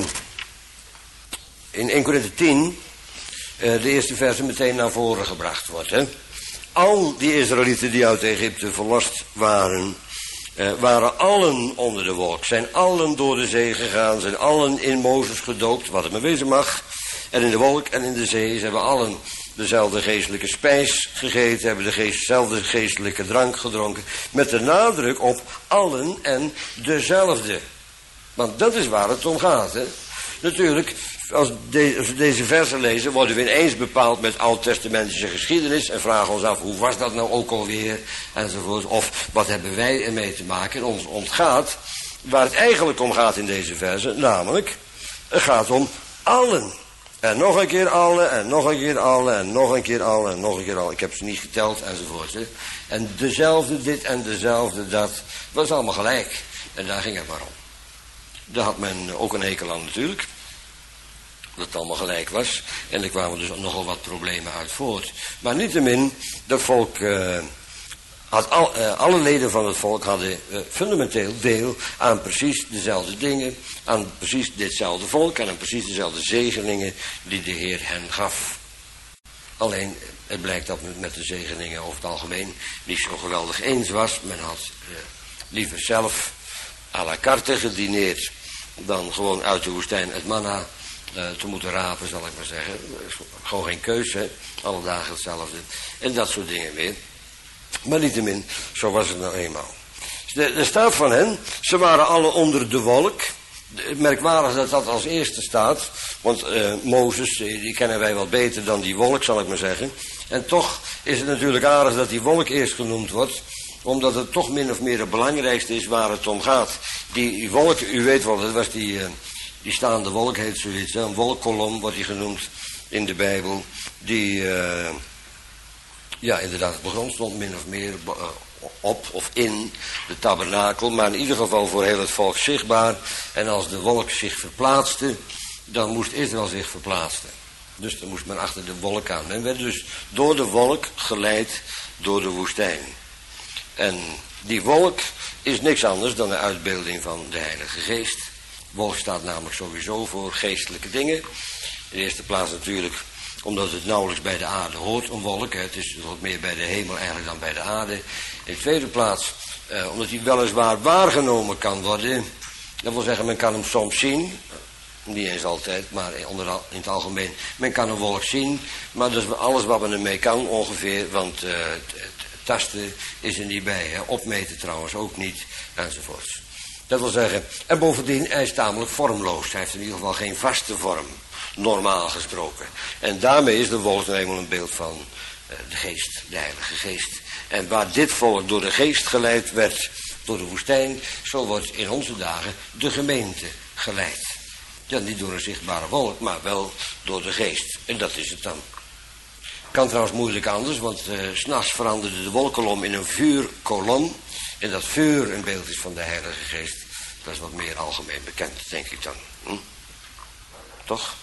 in eerste Korinthe tien, uh, de eerste verse meteen naar voren gebracht wordt. Hè? Al die Israëlieten die uit Egypte verlost waren, uh, waren allen onder de wolk. Zijn allen door de zee gegaan, zijn allen in Mozes gedoopt, wat het maar wezen mag. En in de wolk en in de zee, ze hebben allen dezelfde geestelijke spijs gegeten, hebben dezelfde geestelijke drank gedronken. Met de nadruk op allen en dezelfde. Want dat is waar het om gaat, hè. Natuurlijk, als we deze versen lezen, worden we ineens bepaald met oud-testamentische geschiedenis en vragen ons af, hoe was dat nou ook alweer, enzovoort. Of wat hebben wij ermee te maken? En ons ontgaat waar het eigenlijk om gaat in deze versen, namelijk, het gaat om allen. En nog een keer alle, en nog een keer alle, en nog een keer alle, en nog een keer alle. Ik heb ze niet geteld, enzovoort. Hè. En dezelfde dit en dezelfde dat, was allemaal gelijk. En daar ging het maar om. Daar had men ook een hekel aan natuurlijk. Dat het allemaal gelijk was. En er kwamen dus nogal wat problemen uit voort. Maar niettemin, dat volk, uh, had al, uh, alle leden van het volk hadden uh, fundamenteel deel aan precies dezelfde dingen. Aan precies ditzelfde volk en aan precies dezelfde zegeningen die de Heer hen gaf. Alleen, het blijkt dat men met de zegeningen over het algemeen niet zo geweldig eens was. Men had uh, liever zelf à la carte gedineerd dan gewoon uit de woestijn het manna uh, te moeten rapen, zal ik maar zeggen. Gewoon geen keuze, hè? Alle dagen hetzelfde. En dat soort dingen meer. Maar niettemin, zo was het nou eenmaal. Er staat van hen, ze waren alle onder de wolk. Merkwaardig dat dat als eerste staat. Want uh, Mozes, die kennen wij wel beter dan die wolk, zal ik maar zeggen. En toch is het natuurlijk aardig dat die wolk eerst genoemd wordt. Omdat het toch min of meer het belangrijkste is waar het om gaat. Die, die wolk, u weet wel, dat was die, uh, die staande wolk, heet zoiets. Hè? Een wolkkolom wordt die genoemd in de Bijbel. Die, uh, ja inderdaad, op de grond stond min of meer uh, op of in de tabernakel. Maar in ieder geval voor heel het volk zichtbaar. En als de wolk zich verplaatste, dan moest Israël zich verplaatsen. Dus dan moest men achter de wolk aan. Men werd dus door de wolk geleid door de woestijn. En die wolk is niks anders dan de uitbeelding van de Heilige Geest. Wolk staat namelijk sowieso voor geestelijke dingen. In de eerste plaats natuurlijk omdat het nauwelijks bij de aarde hoort, een wolk. Het is wat meer bij de hemel eigenlijk dan bij de aarde. In de tweede plaats eh, omdat hij weliswaar waargenomen kan worden. Dat wil zeggen, men kan hem soms zien. Niet eens altijd, maar onder, in het algemeen. Men kan een wolk zien, maar dat is alles wat men ermee kan ongeveer. Want uh, tasten is er niet bij. Hè? Opmeten trouwens ook niet, enzovoorts. Dat wil zeggen, en bovendien, hij is tamelijk vormloos. Hij heeft in ieder geval geen vaste vorm, normaal gesproken. En daarmee is de wolk nou eenmaal een beeld van uh, de geest, de Heilige Geest. En waar dit volk door de geest geleid werd, door de woestijn, zo wordt in onze dagen de gemeente geleid. Ja, niet door een zichtbare wolk, maar wel door de geest. En dat is het dan. Kan trouwens moeilijk anders, want uh, 's nachts veranderde de wolkolom in een vuurkolom. En dat vuur een beeld is van de Heilige Geest. Dat is wat meer algemeen bekend, denk ik dan. Hm? Toch?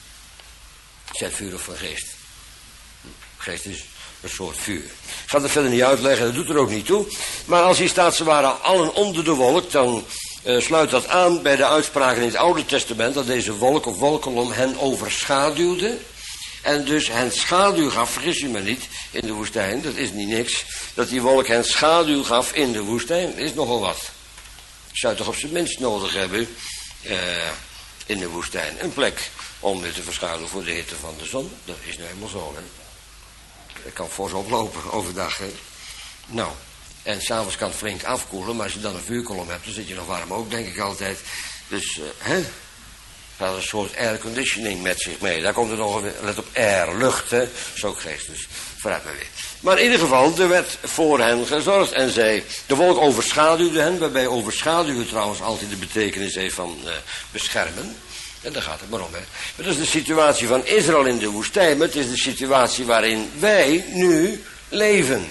Zijn vuur of van geest? Geest is een soort vuur. Ik ga het verder niet uitleggen, dat doet er ook niet toe. Maar als hier staat, ze waren allen onder de wolk, dan uh, sluit dat aan bij de uitspraken in het Oude Testament, dat deze wolk of wolkolom hen overschaduwde. En dus hen schaduw gaf, vergis u maar niet, in de woestijn, dat is niet niks. Dat die wolk hen schaduw gaf in de woestijn, is nogal wat. Zou je toch op zijn minst nodig hebben, uh, in de woestijn. Een plek om weer te verschuilen voor de hitte van de zon. Dat is nou helemaal zo, hè. Dat kan fors oplopen overdag, hè. Nou, en s'avonds kan het flink afkoelen, maar als je dan een vuurkolom hebt, dan zit je nog warm ook, denk ik altijd. Dus, uh, hè. Dat is een soort airconditioning met zich mee. Daar komt er nog, let op, air, lucht, hè. Dat is ook geest, dus vooruit maar weer. Maar in ieder geval, er werd voor hen gezorgd. En zij, de wolk overschaduwde hen, waarbij overschaduwen trouwens altijd de betekenis heeft van uh, beschermen. En daar gaat het maar om, hè. Maar dat is de situatie van Israël in de woestijn, maar het is de situatie waarin wij nu leven.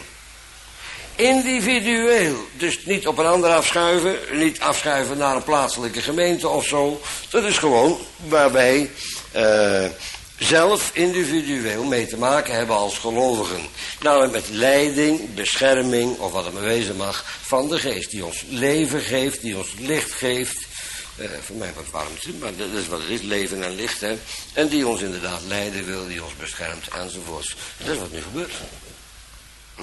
Individueel, dus niet op een ander afschuiven, niet afschuiven naar een plaatselijke gemeente of zo. Dat is gewoon waar wij uh, zelf individueel mee te maken hebben als gelovigen. Namelijk met leiding, bescherming of wat het maar wezen mag van de geest. Die ons leven geeft, die ons licht geeft. Uh, voor mij wat warmte, maar dat is wat het is, leven en licht. Hè? En die ons inderdaad leiden wil, die ons beschermt enzovoorts. Dat is wat nu gebeurt. Hm.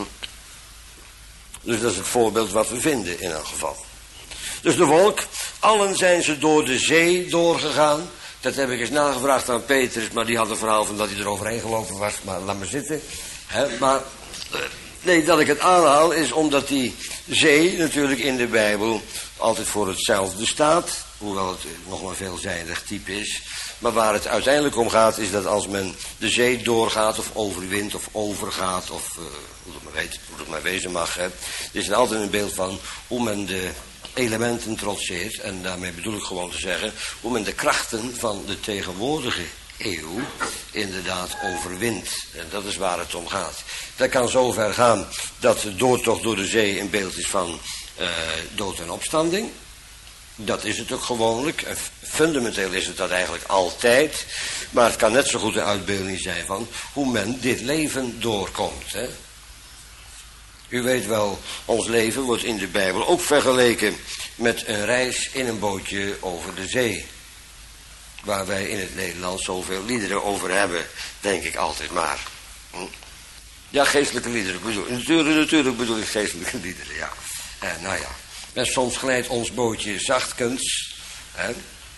Dus dat is het voorbeeld wat we vinden in elk geval. Dus de wolk, allen zijn ze door de zee doorgegaan. Dat heb ik eens nagevraagd aan Petrus, maar die had een verhaal van dat hij er overheen gelopen was. Maar laat maar zitten. He, maar nee, dat ik het aanhaal is omdat die zee natuurlijk in de Bijbel altijd voor hetzelfde staat. Hoewel het nog maar veelzijdig type is. Maar waar het uiteindelijk om gaat is dat als men de zee doorgaat of overwint of overgaat of uh, hoe, het maar weet, hoe het maar wezen mag. Hè, is het altijd een beeld van hoe men de elementen trotseert. En daarmee bedoel ik gewoon te zeggen hoe men de krachten van de tegenwoordige eeuw inderdaad overwint. En dat is waar het om gaat. Dat kan zover gaan dat de doortocht door de zee een beeld is van uh, dood en opstanding. Dat is het ook gewoonlijk. En fundamenteel is het dat eigenlijk altijd. Maar het kan net zo goed een uitbeelding zijn van hoe men dit leven doorkomt. Hè? U weet wel, ons leven wordt in de Bijbel ook vergeleken met een reis in een bootje over de zee. Waar wij in het Nederlands zoveel liederen over hebben, denk ik altijd maar. Hm? Ja, geestelijke liederen. Bedoel, natuurlijk, natuurlijk bedoel ik geestelijke liederen, ja. En nou ja. En soms glijdt ons bootje zachtkens. Hè?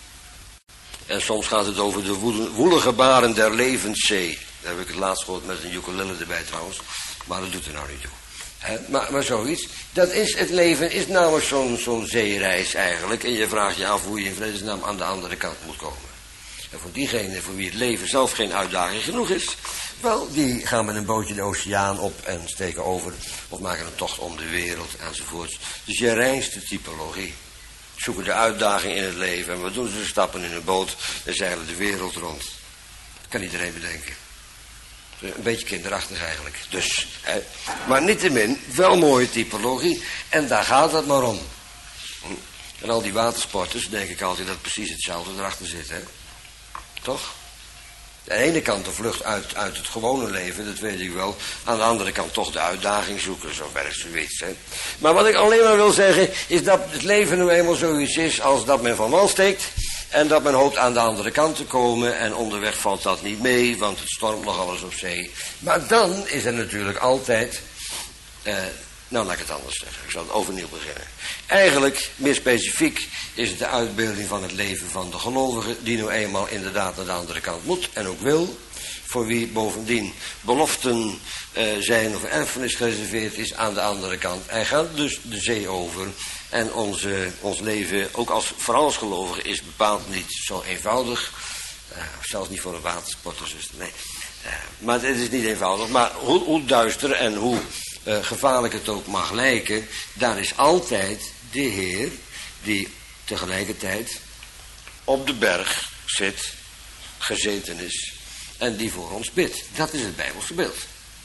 En soms gaat het over de woelige baren der levenszee. Daar heb ik het laatst gehoord met een ukulele erbij trouwens. Maar dat doet er nou niet toe. He, maar, maar zoiets. Dat is, het leven is namelijk zo'n zo'n zeereis eigenlijk. En je vraagt je af hoe je in vredesnaam aan de andere kant moet komen. En voor diegenen voor wie het leven zelf geen uitdaging genoeg is. Wel, die gaan met een bootje de oceaan op en steken over. Of maken een tocht om de wereld enzovoorts. Dus je reist de typologie. Zoeken de uitdaging in het leven. En wat doen ze? Ze stappen in een boot en zeilen de wereld rond. Dat kan iedereen bedenken. Een beetje kinderachtig eigenlijk. Dus, hè. Maar niettemin, wel mooie typologie. En daar gaat het maar om. En al die watersporters, denk ik altijd dat precies hetzelfde erachter zit, hè. Toch? Aan de ene kant de vlucht uit, uit het gewone leven, dat weet ik wel. Aan de andere kant toch de uitdaging zoeken, zo werkt zoiets, hè. Maar wat ik alleen maar wil zeggen, is dat het leven nu eenmaal zoiets is als dat men van wal steekt. En dat men hoopt aan de andere kant te komen. En onderweg valt dat niet mee, want het stormt nog alles op zee. Maar dan is er natuurlijk altijd... Eh, nou, laat ik het anders zeggen. Ik zal het overnieuw beginnen. Eigenlijk, meer specifiek, is het de uitbeelding van het leven van de gelovige... die nu eenmaal inderdaad naar de andere kant moet en ook wil. Voor wie bovendien beloften eh, zijn of erfenis gereserveerd is aan de andere kant. Hij gaat dus de zee over... En onze, ons leven, ook als, vooral als gelovige, is bepaald niet zo eenvoudig. Uh, zelfs niet voor een watersporter, dus nee. Uh, maar het is niet eenvoudig. Maar hoe, hoe duister en hoe uh, gevaarlijk het ook mag lijken... daar is altijd de Heer die tegelijkertijd op de berg zit, gezeten is... en die voor ons bidt. Dat is het Bijbelse beeld.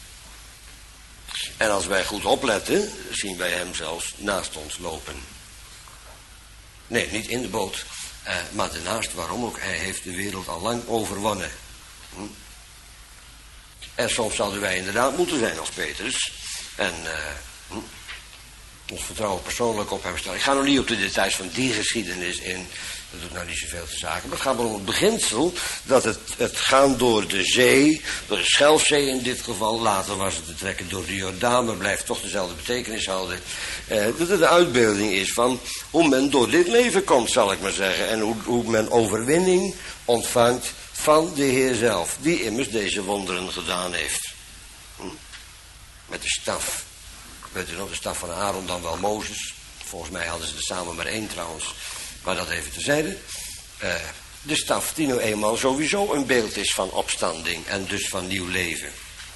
En als wij goed opletten, zien wij hem zelfs naast ons lopen. Nee, niet in de boot, uh, maar daarnaast, waarom ook? Hij heeft de wereld al lang overwonnen. Hm? En soms zouden wij inderdaad moeten zijn als Petrus. En uh, hm? ons vertrouwen persoonlijk op hem stellen. Ik ga nog niet op de details van die geschiedenis in... Dat doet nou niet zoveel te zaken. Maar het gaat maar om het beginsel dat het, het gaan door de zee, door de Schelfzee in dit geval, later was het te trekken door de Jordaan, maar blijft toch dezelfde betekenis houden. Eh, dat het de uitbeelding is van hoe men door dit leven komt, zal ik maar zeggen. En hoe, hoe men overwinning ontvangt van de Heer zelf, die immers deze wonderen gedaan heeft. Hm? Met de staf. Weet u nog, de staf van Aaron, dan wel Mozes. Volgens mij hadden ze er samen maar één trouwens. Maar dat even terzijde. Uh, de staf die nu eenmaal sowieso een beeld is van opstanding en dus van nieuw leven.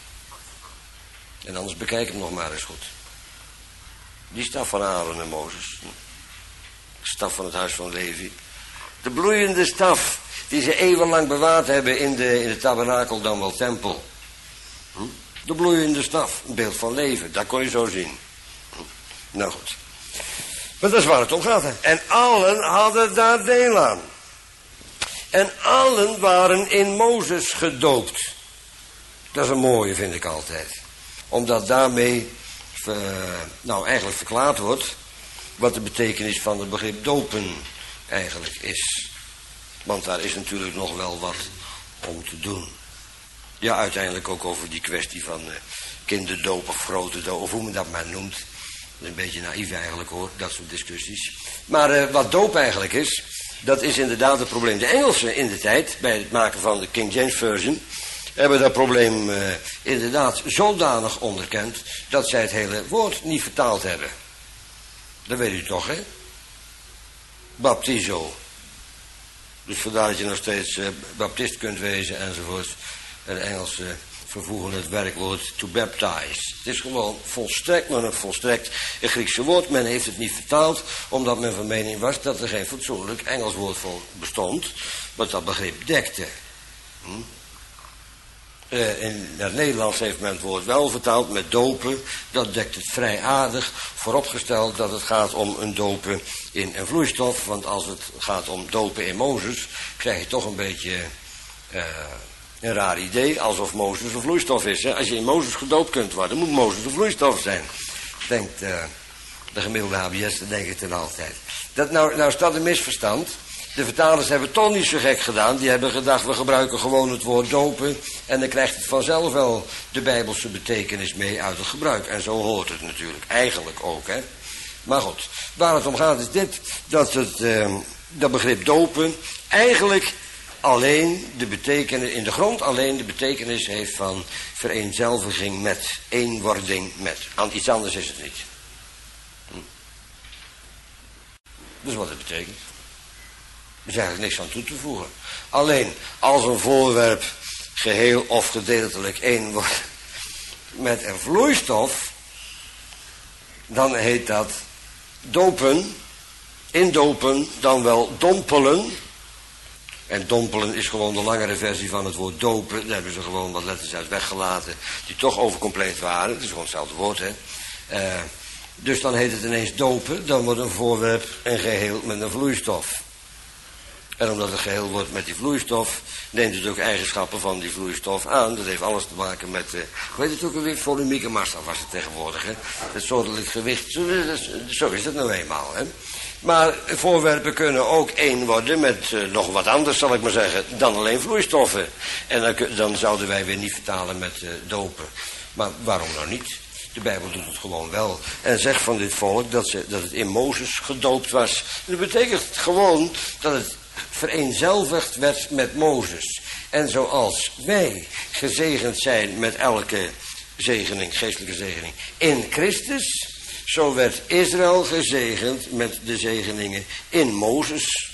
En anders bekijk hem nog maar eens goed. Die staf van Aaron en Mozes. De staf van het huis van Levi. De bloeiende staf die ze eeuwenlang bewaard hebben in de, in de tabernakel dan wel tempel. Hm? De bloeiende staf, een beeld van leven, dat kon je zo zien. Hm? Nou goed. Maar dat is waar het om gaat. Hè. En allen hadden daar deel aan. En allen waren in Mozes gedoopt. Dat is een mooie, vind ik altijd. Omdat daarmee, uh, nou eigenlijk verklaard wordt... wat de betekenis van het begrip dopen eigenlijk is. Want daar is natuurlijk nog wel wat om te doen. Ja, uiteindelijk ook over die kwestie van uh, kinderdoop of grote doop, of hoe men dat maar noemt... Dat is een beetje naïef eigenlijk hoor, dat soort discussies. Maar uh, wat doop eigenlijk is, dat is inderdaad het probleem. De Engelsen in de tijd, bij het maken van de King James Version... hebben dat probleem uh, inderdaad zodanig onderkend... dat zij het hele woord niet vertaald hebben. Dat weet u toch, hè? Baptizo. Dus vandaar dat je nog steeds uh, baptist kunt wezen enzovoort. En de Engelsen... vervoegen het werkwoord to baptize. Het is gewoon volstrekt, maar nog volstrekt een Griekse woord. Men heeft het niet vertaald, omdat men van mening was dat er geen fatsoenlijk Engels woord voor bestond, wat dat begrip dekte. Hm? Uh, in het Nederlands heeft men het woord wel vertaald met dopen. Dat dekt het vrij aardig, vooropgesteld dat het gaat om een dopen in een vloeistof. Want als het gaat om dopen in Mozes, krijg je toch een beetje... Uh, Een raar idee, alsof Mozes een vloeistof is. Hè? Als je in Mozes gedoopt kunt worden, moet Mozes een vloeistof zijn. Denkt uh, de gemiddelde H B S, dat denk ik dan altijd. Dat nou, nou is dat een misverstand. De vertalers hebben toch niet zo gek gedaan. Die hebben gedacht, we gebruiken gewoon het woord dopen. En dan krijgt het vanzelf wel de Bijbelse betekenis mee uit het gebruik. En zo hoort het natuurlijk. Eigenlijk ook, hè. Maar goed, waar het om gaat is dit. Dat het, eh, dat begrip dopen eigenlijk alleen de betekenis, in de grond alleen de betekenis heeft van vereenzelviging met, eenwording met. Aan iets anders is het niet. Hm. Dus wat het betekent. Er is eigenlijk niks aan toe te voegen. Alleen als een voorwerp geheel of gedeeltelijk één wordt met een vloeistof, dan heet dat dopen, indopen, dan wel dompelen. En dompelen is gewoon de langere versie van het woord dopen. Daar hebben ze gewoon wat letters uit weggelaten die toch overcompleet waren. Het is gewoon hetzelfde woord, hè. Uh, dus dan heet het ineens dopen, dan wordt een voorwerp een geheel met een vloeistof. En omdat het geheel wordt met die vloeistof, neemt het ook eigenschappen van die vloeistof aan. Dat heeft alles te maken met, uh, hoe heet het ook alweer, volumieke massa was het tegenwoordig, hè. Het soortelijk gewicht, zo, zo is het nou eenmaal, hè. Maar voorwerpen kunnen ook één worden met uh, nog wat anders, zal ik maar zeggen, dan alleen vloeistoffen. En dan, dan zouden wij weer niet vertalen met uh, dopen. Maar waarom nou niet? De Bijbel doet het gewoon wel. En zegt van dit volk dat, ze, dat het in Mozes gedoopt was. Dat betekent gewoon dat het vereenzelvigd werd met Mozes. En zoals wij gezegend zijn met elke zegening, geestelijke zegening, in Christus, zo werd Israël gezegend met de zegeningen in Mozes.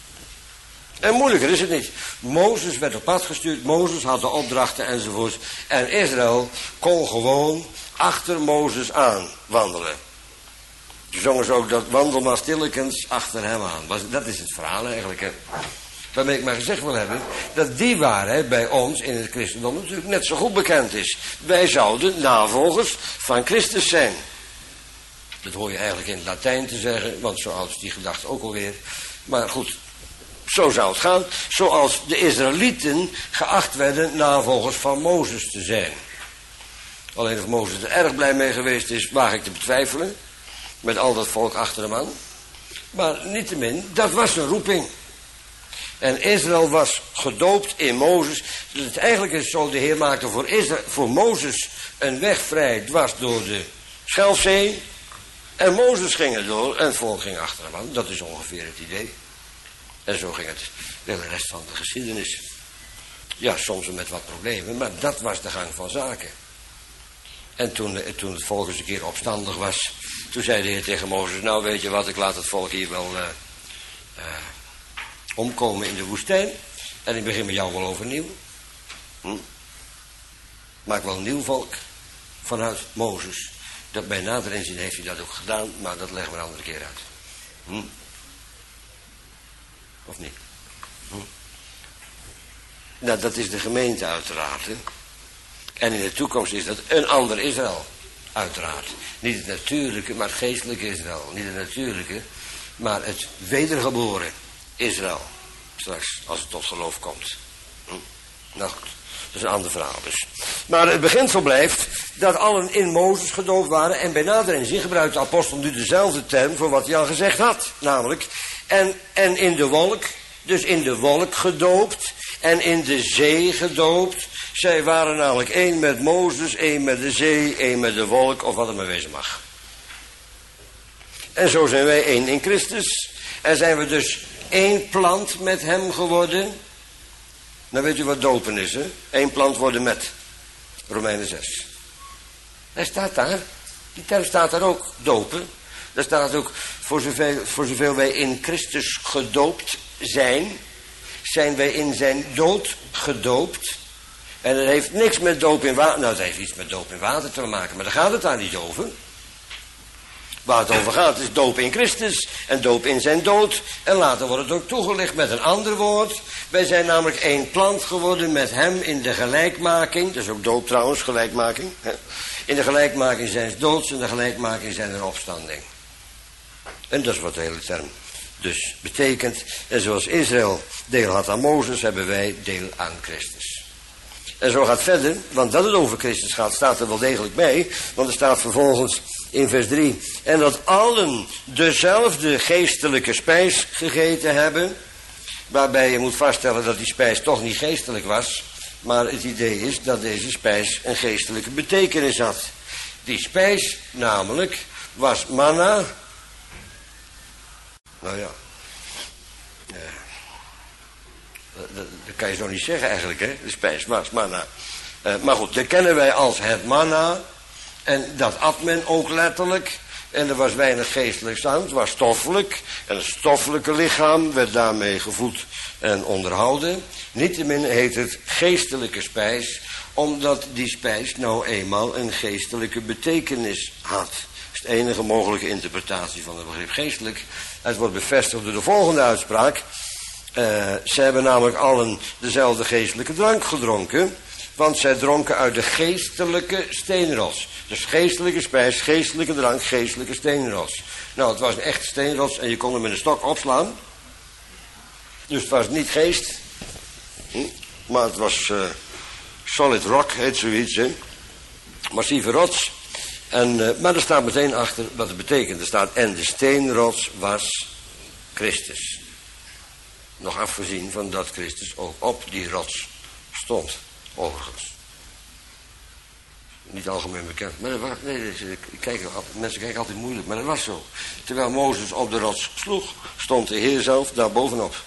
En moeilijker is het niet. Mozes werd op pad gestuurd, Mozes had de opdrachten enzovoort. En Israël kon gewoon achter Mozes aan wandelen. Toen zongen ze ook dat wandel maar stillekens achter hem aan. Dat is het verhaal eigenlijk, hè. Waarmee ik maar gezegd wil hebben, dat die waarheid bij ons in het christendom natuurlijk net zo goed bekend is. Wij zouden navolgers van Christus zijn. Dat hoor je eigenlijk in het Latijn te zeggen, want zo oud is die gedachte ook alweer. Maar goed, zo zou het gaan. Zoals de Israëlieten geacht werden navolgers van Mozes te zijn. Alleen of Mozes er erg blij mee geweest is, waag ik te betwijfelen. Met al dat volk achter hem aan. Maar niettemin, dat was een roeping. En Israël was gedoopt in Mozes. Dus het eigenlijk is zo, de Heer maakte voor, Israël, voor Mozes een weg vrij dwars door de Schelfzee. En Mozes ging er door en het volk ging achter hem aan. Dat is ongeveer het idee. En zo ging het de hele rest van de geschiedenis. Ja, soms met wat problemen, maar dat was de gang van zaken. En toen, toen het volk eens een keer opstandig was, toen zei de Heer tegen Mozes, nou weet je wat, ik laat het volk hier wel uh, uh, omkomen in de woestijn. En ik begin met jou wel overnieuw. Hm? Maak wel een nieuw volk vanuit Mozes. Dat bij nader inzien heeft hij dat ook gedaan, maar dat leggen we een andere keer uit. Hm? Of niet? Hm? Nou, dat is de gemeente uiteraard, hè? En in de toekomst is dat een ander Israël, uiteraard. Niet het natuurlijke, maar het geestelijke Israël. Niet het natuurlijke, maar het wedergeboren Israël. Straks, als het tot geloof komt. Hm? Nou goed, dat is een ander verhaal dus. Maar het beginsel blijft dat allen in Mozes gedoopt waren. En bij nader inzien gebruikt de apostel nu dezelfde term voor wat hij al gezegd had. Namelijk, en, en in de wolk, dus in de wolk gedoopt. En in de zee gedoopt. Zij waren namelijk één met Mozes, één met de zee, één met de wolk, of wat het maar wezen mag. En zo zijn wij één in Christus. En zijn we dus één plant met hem geworden. Dan weet u wat dopen is, hè? Eén plant worden met. Romeinen zes. Hij staat daar. Die term staat daar ook, dopen. Daar staat ook, voor zoveel, voor zoveel wij in Christus gedoopt zijn, zijn wij in zijn dood gedoopt. En dat heeft niks met doop in water. Nou, het heeft iets met doop in water te maken, maar daar gaat het daar niet over. Waar het over gaat is doop in Christus en doop in zijn dood. En later wordt het ook toegelicht met een ander woord. Wij zijn namelijk één plant geworden met hem in de gelijkmaking. Dat is ook doop trouwens, gelijkmaking. Hè? In de gelijkmaking zijn doods en de gelijkmaking zijn er opstanding. En dat is wat de hele term dus betekent. En zoals Israël deel had aan Mozes, hebben wij deel aan Christus. En zo gaat verder, want dat het over Christus gaat, staat er wel degelijk bij. Want er staat vervolgens in vers drie. En dat allen dezelfde geestelijke spijs gegeten hebben. waarbij je moet vaststellen dat die spijs toch niet geestelijk was, maar het idee is dat deze spijs een geestelijke betekenis had. Die spijs namelijk was manna. Nou ja, ja. Dat, dat, dat kan je zo niet zeggen eigenlijk, hè? De spijs was manna. Uh, maar goed, dat kennen wij als het manna. En dat at men ook letterlijk. En er was weinig geestelijks aan, het was stoffelijk. En het stoffelijke lichaam werd daarmee gevoed en onderhouden. Niettemin heet het geestelijke spijs, omdat die spijs nou eenmaal een geestelijke betekenis had. Dat is de enige mogelijke interpretatie van het begrip geestelijk. Het wordt bevestigd door de volgende uitspraak. Uh, ze hebben namelijk allen dezelfde geestelijke drank gedronken, want zij dronken uit de geestelijke steenrots. Dus geestelijke spijs, geestelijke drank, geestelijke steenrots. Nou, het was een echte steenrots en je kon hem met een stok opslaan. Dus het was niet geest, hm? maar het was uh, solid rock, heet zoiets, hè? Massieve rots. En, uh, maar er staat meteen achter wat het betekent. Er staat, en de steenrots was Christus. Nog afgezien van dat Christus ook op die rots stond, overigens. Niet algemeen bekend. Maar dat was, nee, ik kijk, mensen kijken altijd moeilijk, maar dat was zo. Terwijl Mozes op de rots sloeg, stond de Heer zelf daar bovenop.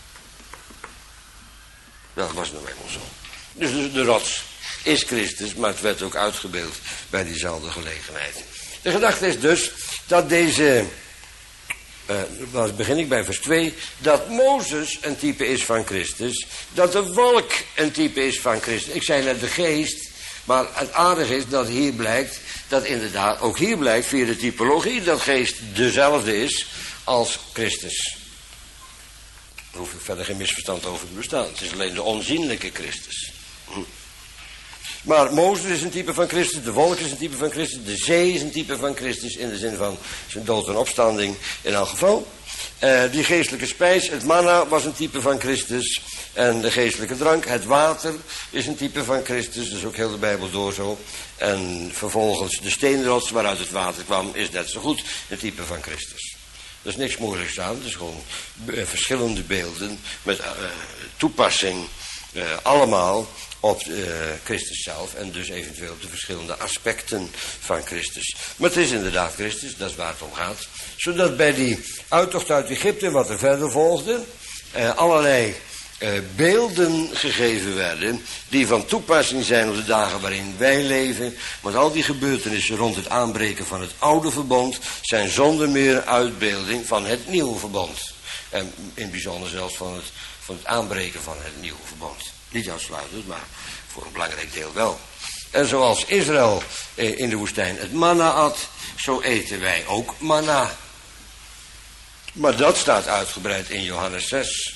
Dat was nou eenmaal zo. Dus de, de rots is Christus, maar het werd ook uitgebeeld bij diezelfde gelegenheid. De gedachte is dus dat deze, uh, dan begin ik bij vers twee, dat Mozes een type is van Christus, dat de wolk een type is van Christus. Ik zei net de geest, maar het aardige is dat hier blijkt, dat inderdaad ook hier blijkt via de typologie, dat geest dezelfde is als Christus. Daar hoef ik verder geen misverstand over te bestaan. Het is alleen de onzienlijke Christus. Hm. Maar Mozes is een type van Christus, de wolk is een type van Christus, de zee is een type van Christus in de zin van zijn dood en opstanding in elk geval. Uh, die geestelijke spijs, het manna, was een type van Christus. En de geestelijke drank, het water, is een type van Christus. Dat is ook heel de Bijbel door zo. En vervolgens de steenrots waaruit het water kwam, is net zo goed een type van Christus. Er is niks moeilijks aan. Het is gewoon uh, verschillende beelden met uh, toepassing uh, allemaal op uh, Christus zelf en dus eventueel op de verschillende aspecten van Christus. Maar het is inderdaad Christus, dat is waar het om gaat. Zodat bij die uittocht uit Egypte, wat er verder volgde, uh, allerlei uh, beelden gegeven werden die van toepassing zijn op de dagen waarin wij leven. Want al die gebeurtenissen rond het aanbreken van het oude verbond zijn zonder meer uitbeelding van het nieuwe verbond. En in het bijzonder zelfs van het, van het aanbreken van het nieuwe verbond. Niet uitsluitend, maar voor een belangrijk deel wel. En zoals Israël eh, in de woestijn het manna at, zo eten wij ook manna. Maar dat staat uitgebreid in Johannes zes.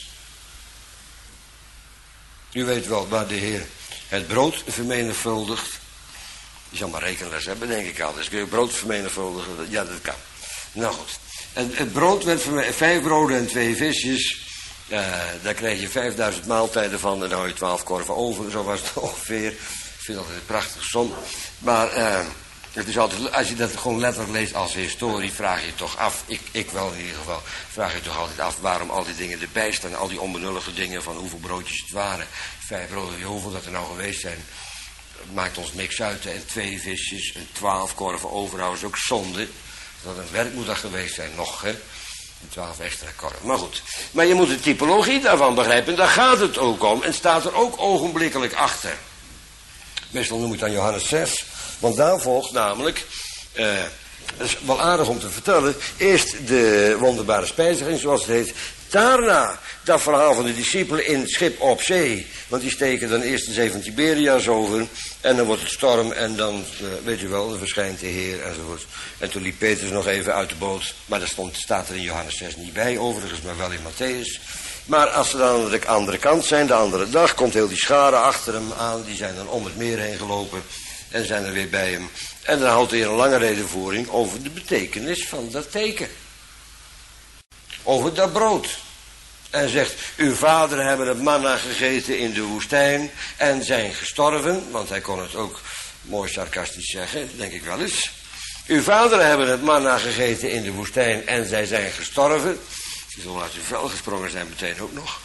U weet wel waar de Heer het brood vermenigvuldigt. Je zal maar rekenles hebben, denk ik al. Dus kun je brood vermenigvuldigen? Ja, dat kan. Nou goed. En het brood werd vermenigvuldigd, vijf broden en twee visjes. Uh, daar krijg je vijfduizend maaltijden van en dan hou je twaalf korven over. Zo was het ongeveer. Ik vind dat een prachtige som. Maar uh, het is altijd, als je dat gewoon letterlijk leest als historie, vraag je toch af, ik, ik wel in ieder geval, vraag je toch altijd af waarom al die dingen erbij staan. Al die onbenullige dingen van hoeveel broodjes het waren. Vijf broden, hoeveel dat er nou geweest zijn. Maakt ons niks uit. En twee visjes en twaalf korven overhouden is ook zonde. Dat een werkmoedig geweest zijn nog, hè. twaalf extra korven. Maar goed. Maar je moet de typologie daarvan begrijpen. Daar gaat het ook om. En staat er ook ogenblikkelijk achter. Meestal noem ik dan Johannes zes. Want daar volgt namelijk. Uh, dat is wel aardig om te vertellen. Eerst de wonderbare spijziging, zoals het heet. Daarna dat verhaal van de discipelen in het schip op zee. Want die steken dan eerst de zee van Tiberias over. En dan wordt het storm en dan, uh, weet je wel, dan verschijnt de Heer enzovoort. En toen liep Petrus nog even uit de boot. Maar dat stond, staat er in Johannes zes niet bij, overigens, maar wel in Matthäus. Maar als ze dan aan de andere kant zijn, de andere dag, komt heel die schare achter hem aan. Die zijn dan om het meer heen gelopen en zijn er weer bij hem. En dan houdt hij een lange redenvoering over de betekenis van dat teken. Over dat brood. En zegt, uw vaderen hebben het manna gegeten in de woestijn en zijn gestorven. Want hij kon het ook mooi sarcastisch zeggen, denk ik wel eens. Uw vaderen hebben het manna gegeten in de woestijn en zij zijn gestorven. Ze zullen uit hun vel gesprongen zijn meteen ook nog.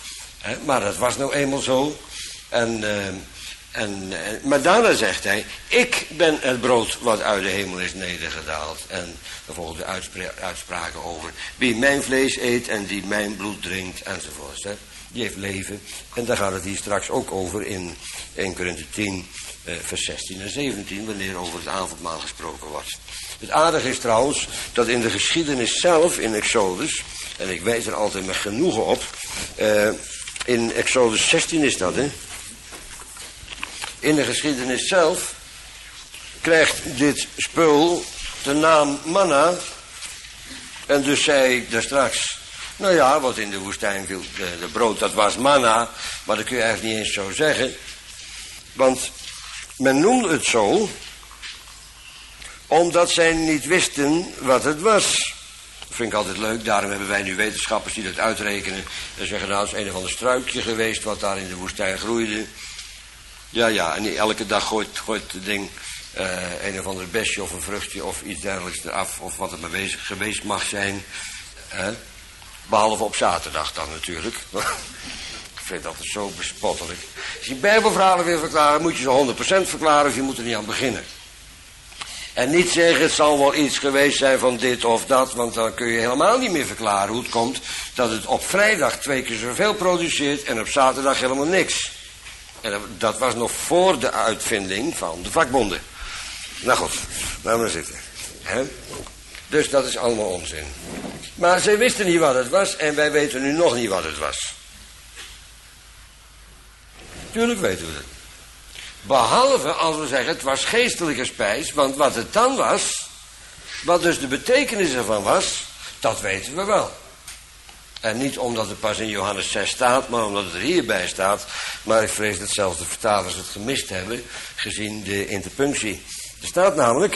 He, maar dat was nou eenmaal zo. En, uh, en, uh, maar daarna zegt hij, ik ben het brood wat uit de hemel is nedergedaald. En dan volgen de uitspra- uitspraken over wie mijn vlees eet en die mijn bloed drinkt enzovoort. Hè. Die heeft leven. En daar gaat het hier straks ook over in Eerste Korinthe tien, uh, vers zestien en zeventien, wanneer over het avondmaal gesproken wordt. Het aardige is trouwens dat in de geschiedenis zelf, in Exodus, en ik wijs er altijd met genoegen op, uh, in Exodus zestien is dat, hè. In de geschiedenis zelf krijgt dit spul de naam manna. En dus zei ik daar straks, nou ja, wat in de woestijn viel, de, de brood, dat was manna. Maar dat kun je eigenlijk niet eens zo zeggen. Want men noemde het zo, omdat zij niet wisten wat het was. Dat vind ik altijd leuk, daarom hebben wij nu wetenschappers die dat uitrekenen. En zeggen, nou, het is een of ander struikje geweest wat daar in de woestijn groeide. Ja, ja, en elke dag gooit, gooit het ding uh, een of ander besje of een vruchtje of iets dergelijks eraf. Of wat het maar wezen, geweest mag zijn. Uh, behalve op zaterdag dan natuurlijk. Ik vind dat zo bespottelijk. Als je bijbelverhalen wil verklaren, moet je ze honderd procent verklaren of je moet er niet aan beginnen. En niet zeggen, het zal wel iets geweest zijn van dit of dat, want dan kun je helemaal niet meer verklaren hoe het komt dat het op vrijdag twee keer zoveel produceert en op zaterdag helemaal niks. En dat was nog voor de uitvinding van de vakbonden. Nou goed, laten we maar zitten. He? Dus dat is allemaal onzin. Maar zij wisten niet wat het was en wij weten nu nog niet wat het was. Tuurlijk weten we het. Behalve als we zeggen, het was geestelijke spijs, want wat het dan was, wat dus de betekenis ervan was, dat weten we wel. En niet omdat het pas in Johannes zes staat, maar omdat het er hierbij staat. Maar ik vrees dat zelfs de vertalers het gemist hebben, gezien de interpunctie. Er staat namelijk,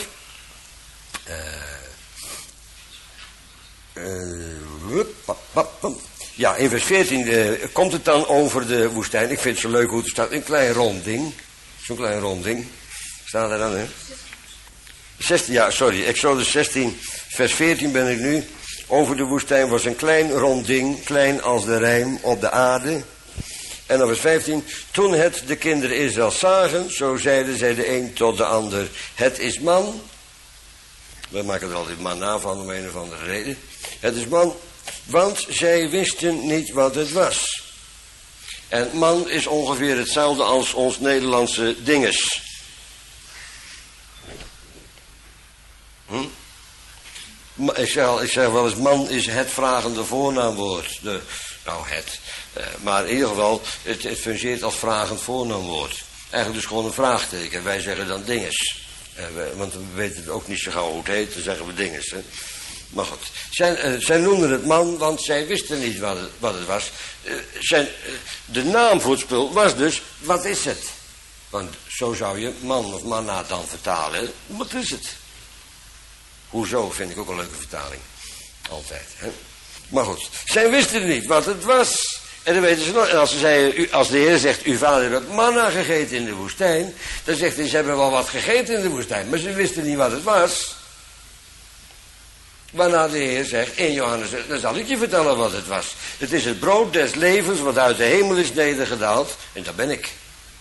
uh, uh, ja, in vers veertien uh, komt het dan over de woestijn. Ik vind het zo leuk hoe het staat, een klein rond ding. Zo'n klein rond ding. Staat er dan, hè? zestien, ja, sorry, Exodus zestien, vers veertien ben ik nu. Over de woestijn was een klein rond ding, klein als de rijm op de aarde. En dan vers vijftien. Toen het de kinderen Israëls zagen, zo zeiden zij de een tot de ander, het is man. We maken er altijd man na van om een of andere reden. Het is man, want zij wisten niet wat het was. En man is ongeveer hetzelfde als ons Nederlandse dinges. Hm? Ik zeg, ik zeg wel eens, man is het vragende voornaamwoord. De, nou, het. Uh, maar in ieder geval, het, het fungeert als vragend voornaamwoord. Eigenlijk dus gewoon een vraagteken. Wij zeggen dan dinges. Uh, we, want we weten het ook niet zo gauw hoe het heet, dan zeggen we dinges. Hè. Maar goed. Zij, uh, zij noemden het man, want zij wisten niet wat het, wat het was. Uh, zijn, uh, de naam voor het spul was dus, wat is het? Want zo zou je man of manna dan vertalen. Wat is het? Hoezo, vind ik ook een leuke vertaling. Altijd. Hè? Maar goed, zij wisten niet wat het was. En dan weten ze nog. En als, ze zeiden, als de Heer zegt, uw vader heeft manna gegeten in de woestijn. Dan zegt hij, ze hebben wel wat gegeten in de woestijn. Maar ze wisten niet wat het was. Waarna de Heer zegt, in Johannes, dan zal ik je vertellen wat het was. Het is het brood des levens wat uit de hemel is nedergedaald. En dat ben ik.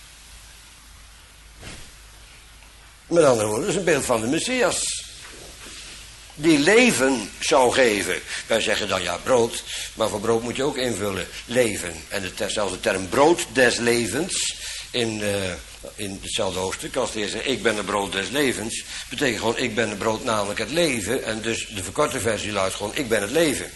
Met andere woorden, dat is een beeld van de Messias. Die leven zou geven. Wij zeggen dan ja brood, maar voor brood moet je ook invullen leven. En de, zelfs de term brood des levens in, uh, in hetzelfde hoofdstuk als de Heer zegt ik ben het brood des levens. Betekent gewoon ik ben het brood namelijk het leven. En dus de verkorte versie luidt gewoon ik ben het leven.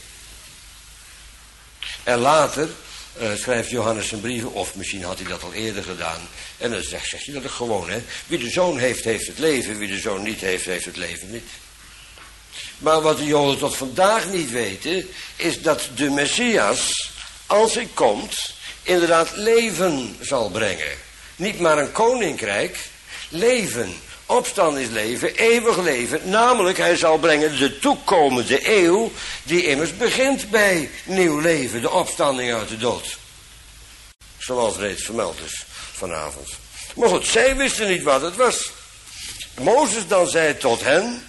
En later uh, schrijft Johannes zijn brieven, of misschien had hij dat al eerder gedaan. En dan zegt, zegt hij dat gewoon hè. Wie de zoon heeft, heeft het leven. Wie de zoon niet heeft, heeft het leven niet. Maar wat de Joden tot vandaag niet weten, is dat de Messias, als hij komt, inderdaad leven zal brengen. Niet maar een koninkrijk, leven. Opstand is leven, eeuwig leven. Namelijk, hij zal brengen de toekomende eeuw, die immers begint bij nieuw leven, de opstanding uit de dood. Zoals reeds vermeld is vanavond. Maar goed, zij wisten niet wat het was. Mozes dan zei tot hen.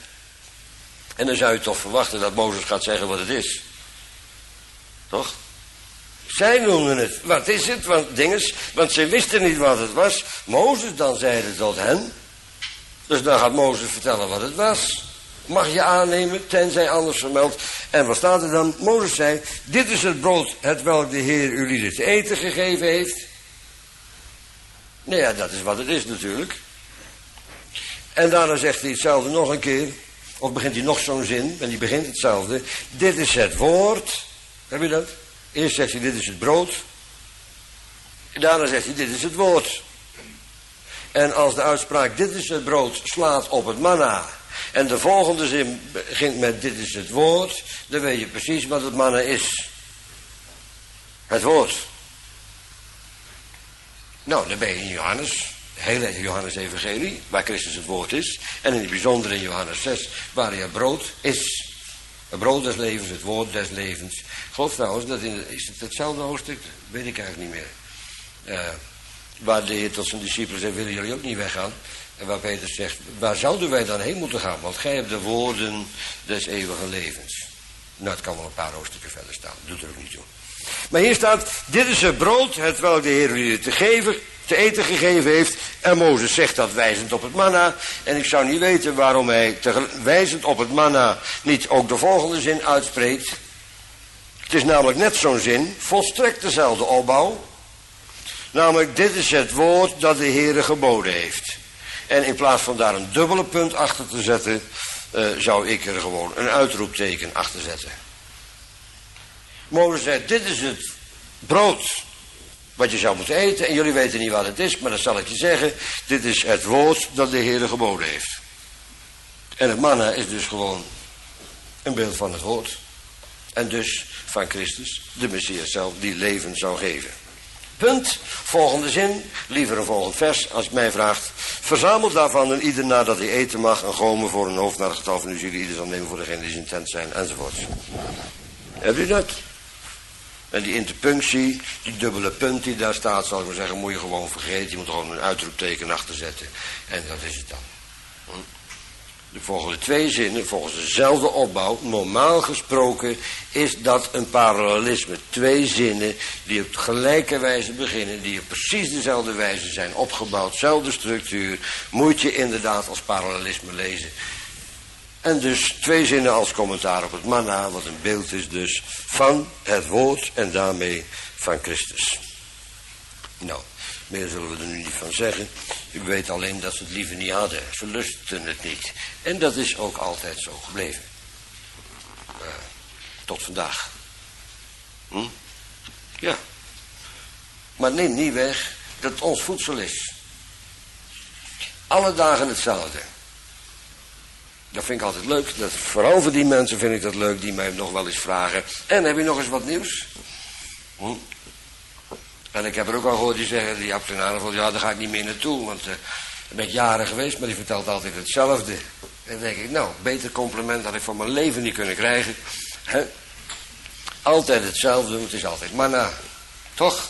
En dan zou je toch verwachten dat Mozes gaat zeggen wat het is. Toch? Zij noemden het. Wat is het? Want dinges, want ze wisten niet wat het was. Mozes dan zeide tot hen. Dus dan gaat Mozes vertellen wat het was. Mag je aannemen, tenzij anders vermeld. En wat staat er dan? Mozes zei, dit is het brood, het welk de Heer jullie te eten gegeven heeft. Nou ja, dat is wat het is natuurlijk. En daarna zegt hij hetzelfde nog een keer. Of begint hij nog zo'n zin, en die begint hetzelfde. Dit is het woord. Heb je dat? Eerst zegt hij, dit is het brood. En daarna zegt hij, dit is het woord. En als de uitspraak, dit is het brood, slaat op het manna. En de volgende zin begint met, dit is het woord. Dan weet je precies wat het manna is. Het woord. Nou, dan ben je in Johannes, de hele Johannes-evangelie, waar Christus het woord is. En in het bijzonder in Johannes zes, waar hij het brood is. Het brood des levens, het woord des levens. Ik geloof trouwens, dat in, is het hetzelfde hoofdstuk? Weet ik eigenlijk niet meer. Uh, waar de Heer tot zijn discipelen zegt, willen jullie ook niet weggaan? En waar Peter zegt, waar zouden wij dan heen moeten gaan? Want gij hebt de woorden des eeuwige levens. Nou, het kan wel een paar hoofdstukken verder staan. Doet er ook niet toe. Maar hier staat, dit is het brood, het welk de Heer jullie te geven, te eten gegeven heeft. En Mozes zegt dat wijzend op het manna. En ik zou niet weten waarom hij te, wijzend op het manna niet ook de volgende zin uitspreekt. Het is namelijk net zo'n zin, volstrekt dezelfde opbouw. Namelijk, dit is het woord dat de Heer geboden heeft. En in plaats van daar een dubbele punt achter te zetten, uh, zou ik er gewoon een uitroepteken achter zetten. Mozes zei, dit is het brood wat je zou moeten eten. En jullie weten niet wat het is, maar dat zal ik je zeggen. Dit is het woord dat de Heer geboden heeft. En het manna is dus gewoon een beeld van het woord. En dus van Christus, de Messias zelf, die leven zou geven. Punt. Volgende zin, liever een volgend vers, als je mij vraagt. Verzamelt daarvan en ieder nadat hij eten mag, een gomer voor een hoofd naar het getal van uw zielen. Ieder zal nemen voor degene die zijn tent zijn, enzovoort. Hebt u dat? En die interpunctie, die dubbele punt die daar staat, zal ik maar zeggen, moet je gewoon vergeten. Je moet er gewoon een uitroepteken achter zetten. En dat is het dan. Hm? De volgende twee zinnen, volgens dezelfde opbouw, normaal gesproken, is dat een parallelisme. Twee zinnen die op gelijke wijze beginnen, die op precies dezelfde wijze zijn opgebouwd, dezelfde structuur, moet je inderdaad als parallelisme lezen. En dus twee zinnen als commentaar op het manna, wat een beeld is dus van het woord en daarmee van Christus. Nou, meer zullen we er nu niet van zeggen. U weet alleen dat ze het liever niet hadden. Ze lusten het niet. En dat is ook altijd zo gebleven. Uh, tot vandaag. Hm? Ja. Maar neem niet weg dat het ons voedsel is. Alle dagen hetzelfde. Dat vind ik altijd leuk. Dat, vooral voor die mensen vind ik dat leuk die mij nog wel eens vragen. En heb je nog eens wat nieuws? Hm? En ik heb er ook al gehoord die zeggen, die ambtenaren van, ja, daar ga ik niet meer naartoe. Want uh, daar ben ik jaren geweest, maar die vertelt altijd hetzelfde. En dan denk ik, nou, beter compliment had ik voor mijn leven niet kunnen krijgen. He? Altijd hetzelfde, het is altijd manna. Toch?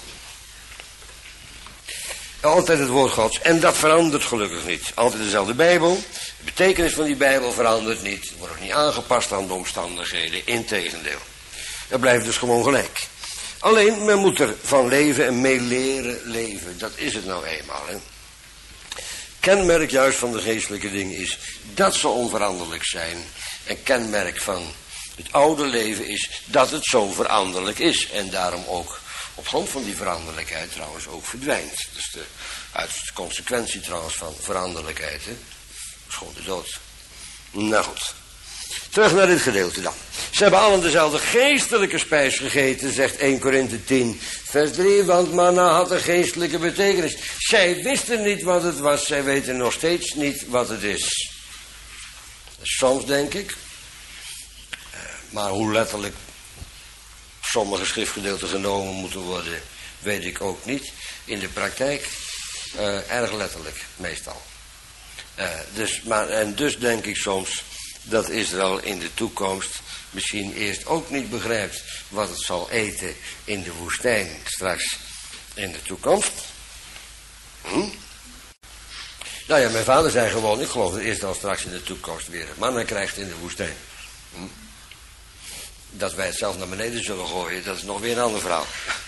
Altijd het woord Gods. En dat verandert gelukkig niet. Altijd dezelfde Bijbel. De betekenis van die Bijbel verandert niet. Het wordt ook niet aangepast aan de omstandigheden. Integendeel. Het blijft dus gewoon gelijk. Alleen, men moet er van leven en mee leren leven. Dat is het nou eenmaal. Hè? Kenmerk juist van de geestelijke dingen is dat ze onveranderlijk zijn. En kenmerk van het oude leven is dat het zo veranderlijk is. En daarom ook op grond van die veranderlijkheid trouwens ook verdwijnt. Dus de, uit de consequentie trouwens van veranderlijkheid. Hè? Dat is gewoon de dood. Nou goed. Terug naar dit gedeelte dan. Ze hebben allen dezelfde geestelijke spijs gegeten, zegt eerste Korinthe tien, vers drie, want manna had een geestelijke betekenis. Zij wisten niet wat het was, zij weten nog steeds niet wat het is. Soms denk ik, maar hoe letterlijk sommige schriftgedeelten genomen moeten worden, weet ik ook niet. In de praktijk, uh, erg letterlijk, meestal. Uh, dus, maar, en dus denk ik soms dat Israël in de toekomst misschien eerst ook niet begrijpt wat het zal eten in de woestijn straks in de toekomst. Hm? Nou ja, mijn vader zei gewoon, ik geloof dat Israël straks in de toekomst weer het manna krijgt in de woestijn. Hm? Dat wij het zelf naar beneden zullen gooien, dat is nog weer een ander verhaal.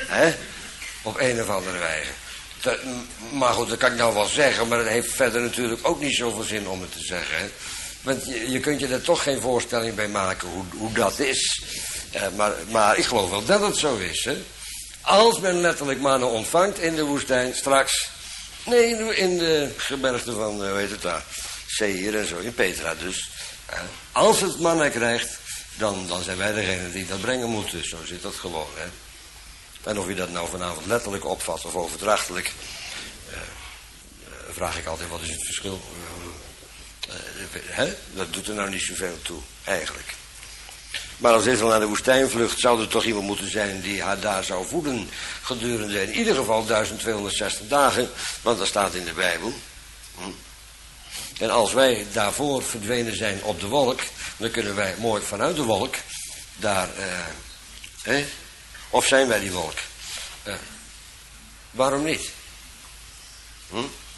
Hè? Op een of andere wijze. Dat, maar goed, dat kan ik nou wel zeggen, maar het heeft verder natuurlijk ook niet zoveel zin om het te zeggen. Hè? Want je, je kunt je er toch geen voorstelling bij maken hoe, hoe dat is. Uh, maar, maar ik geloof wel dat het zo is. Hè? Als men letterlijk mannen ontvangt in de woestijn straks. Nee, in de gebergte van, uh, hoe heet het daar? Seir en zo, in Petra dus. Uh, als het mannen krijgt, dan, dan zijn wij degene die dat brengen moeten. Zo zit dat gewoon. Hè? En of je dat nou vanavond letterlijk opvat of overdrachtelijk, uh, uh, vraag ik altijd, wat is het verschil? Uh, uh, hè? Dat doet er nou niet zoveel toe, eigenlijk. Maar als Israël naar de woestijn vlucht, zou er toch iemand moeten zijn die haar daar zou voeden gedurende in ieder geval duizend tweehonderdzestig dagen, want dat staat in de Bijbel. Hm. En als wij daarvoor verdwenen zijn op de wolk, dan kunnen wij mooi vanuit de wolk daar, uh, hè? Of zijn wij die wolk? Uh, waarom niet? Hm?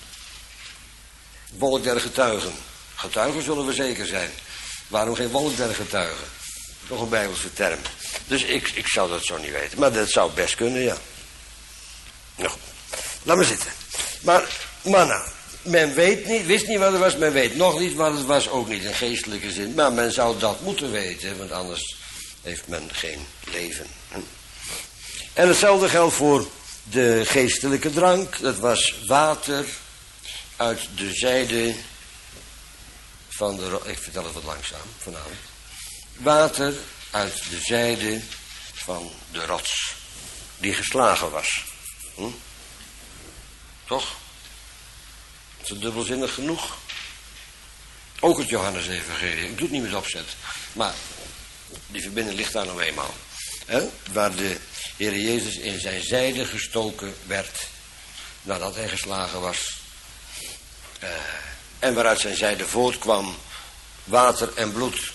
Wolk der getuigen. Getuigen zullen we zeker zijn. Waarom geen wolk der getuigen? Toch een Bijbelse term. Dus ik, ik zou dat zo niet weten. Maar dat zou best kunnen, ja. Nou goed. Laat maar zitten. Maar, manna. Men weet niet, wist niet wat het was. Men weet nog niet wat het was. Ook niet in geestelijke zin. Maar men zou dat moeten weten. Want anders heeft men geen leven. Hm? En hetzelfde geldt voor de geestelijke drank. Dat was water uit de zijde van de... Ik vertel het wat langzaam vanavond. Water uit de zijde van de rots. Die geslagen was. Hm? Toch? Is het dubbelzinnig genoeg? Ook het Johannes-evangelie. Ik doe het niet met opzet. Maar die verbinding ligt daar nog eenmaal. He? Waar de Heer Jezus in zijn zijde gestoken werd. Nadat hij geslagen was. Uh, en waaruit zijn zijde voortkwam water en bloed.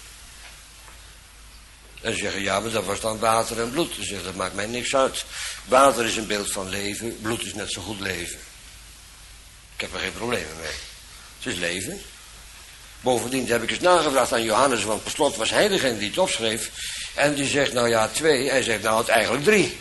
En ze zeggen, ja, maar dat was dan water en bloed. Ze zeggen, dat maakt mij niks uit. Water is een beeld van leven, bloed is net zo goed leven. Ik heb er geen problemen mee. Het is leven. Bovendien heb ik eens nagevraagd aan Johannes, want per slot was hij degene die het opschreef. En die zegt, nou ja, twee. Hij zegt, nou, het eigenlijk drie.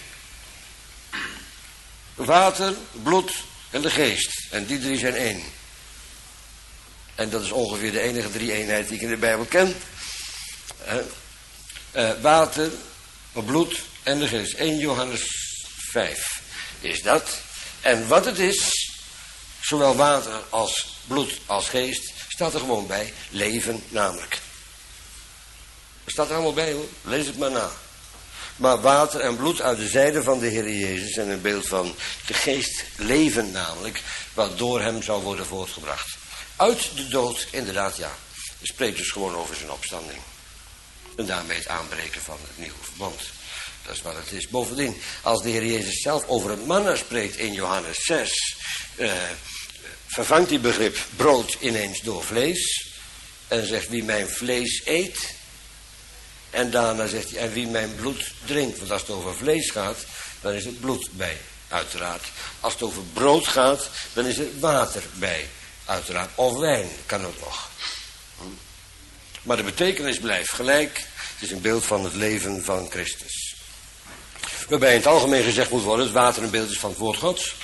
Water, bloed en de geest. En die drie zijn één. En dat is ongeveer de enige drie eenheid die ik in de Bijbel ken. Uh, uh, water, bloed en de geest. één Johannes vijf is dat. En wat het is, zowel water als bloed als geest, staat er gewoon bij. Leven namelijk. Dat staat er allemaal bij hoor. Lees het maar na. Maar water en bloed uit de zijde van de Heer Jezus en een beeld van de geest leven namelijk, wat door hem zou worden voortgebracht. Uit de dood, inderdaad ja. Hij spreekt dus gewoon over zijn opstanding. En daarmee het aanbreken van het nieuwe verbond. Dat is wat het is. Bovendien, als de Heer Jezus zelf over het manna spreekt in Johannes zes, uh, vervangt die begrip brood ineens door vlees. En zegt wie mijn vlees eet. En daarna zegt hij, en wie mijn bloed drinkt. Want als het over vlees gaat, dan is het bloed bij, uiteraard. Als het over brood gaat, dan is er water bij, uiteraard. Of wijn, kan ook nog. Maar de betekenis blijft gelijk. Het is een beeld van het leven van Christus. Waarbij in het algemeen gezegd moet worden, het water een beeld is van het woord Gods.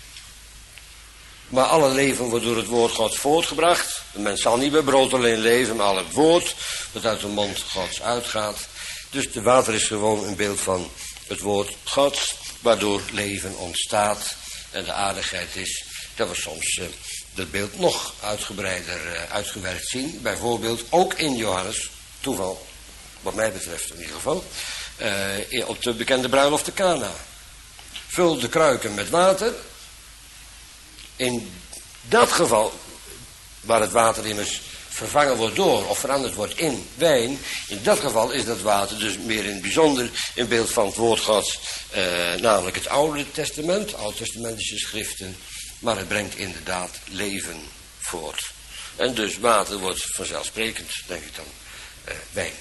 Maar alle leven wordt door het woord Gods voortgebracht. De mens zal niet bij brood alleen leven, maar al het woord dat uit de mond Gods uitgaat. Dus de water is gewoon een beeld van het woord Gods, waardoor leven ontstaat. En de aardigheid is dat we soms uh, dat beeld nog uitgebreider uh, uitgewerkt zien. Bijvoorbeeld ook in Johannes, toeval, wat mij betreft in ieder geval, uh, op de bekende bruiloft te Kana. Vul de kruiken met water. In dat geval, waar het water immers vervangen wordt door of veranderd wordt in wijn, in dat geval is dat water dus meer in het bijzonder in beeld van het woord Gods, uh, namelijk het Oude Testament, Oud-testamentische schriften, maar het brengt inderdaad leven voort. En dus water wordt vanzelfsprekend, denk ik dan, uh, wijn.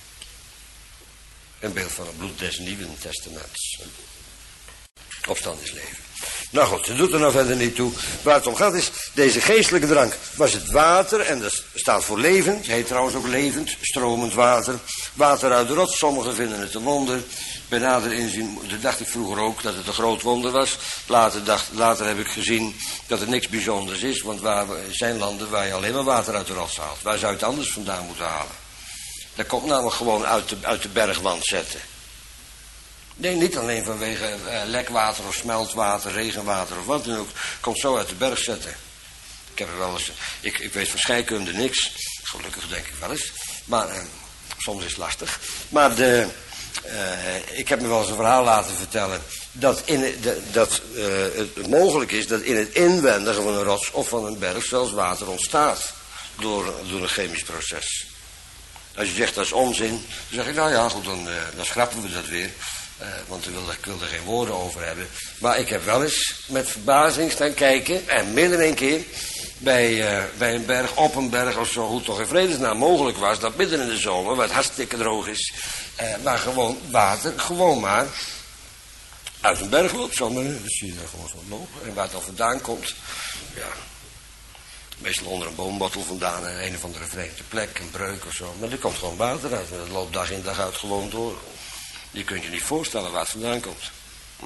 Een beeld van het bloed des Nieuwen Testaments. Opstand is leven. Nou goed, dat doet er nou verder niet toe. Waar het om gaat is, deze geestelijke drank was het water, en dat staat voor levend. Het heet trouwens ook levend, stromend water. Water uit de rots, sommigen vinden het een wonder. Bij nader inzien, dat dacht ik vroeger ook, dat het een groot wonder was. Later, dacht, later heb ik gezien dat het niks bijzonders is, want waar, er zijn landen waar je alleen maar water uit de rots haalt. Waar zou je het anders vandaan moeten halen? Dat komt namelijk gewoon uit de, uit de bergwand zetten. Nee, niet alleen vanwege uh, lekwater of smeltwater, regenwater of wat dan ook. Komt zo uit de berg zetten. Ik heb er wel eens, ik, ik weet van scheikunde niks. Gelukkig denk ik wel eens. Maar uh, soms is het lastig. Maar de, uh, ik heb me wel eens een verhaal laten vertellen. Dat, in, de, dat uh, het mogelijk is dat in het inwendige van een rots of van een berg zelfs water ontstaat. Door, door een chemisch proces. Als je zegt dat is onzin, dan zeg ik nou ja goed, dan, uh, dan schrappen we dat weer. Uh, want ik wil, ik wil er geen woorden over hebben. Maar ik heb wel eens met verbazing staan kijken. En midden in een keer bij, uh, bij een berg, op een berg of zo. Hoe het toch in vredesnaam mogelijk was. Dat midden in de zomer, waar het hartstikke droog is. Uh, waar gewoon water, gewoon maar uit een berg loopt. Zomaar, dat zie je daar gewoon zo lopen. En waar het dan vandaan komt. Ja. Meestal onder een boombottel vandaan. En een of andere vreemde plek, een breuk of zo. Maar er komt gewoon water uit. En dat loopt dag in dag uit gewoon door. Je kunt je niet voorstellen waar het vandaan komt. Hm?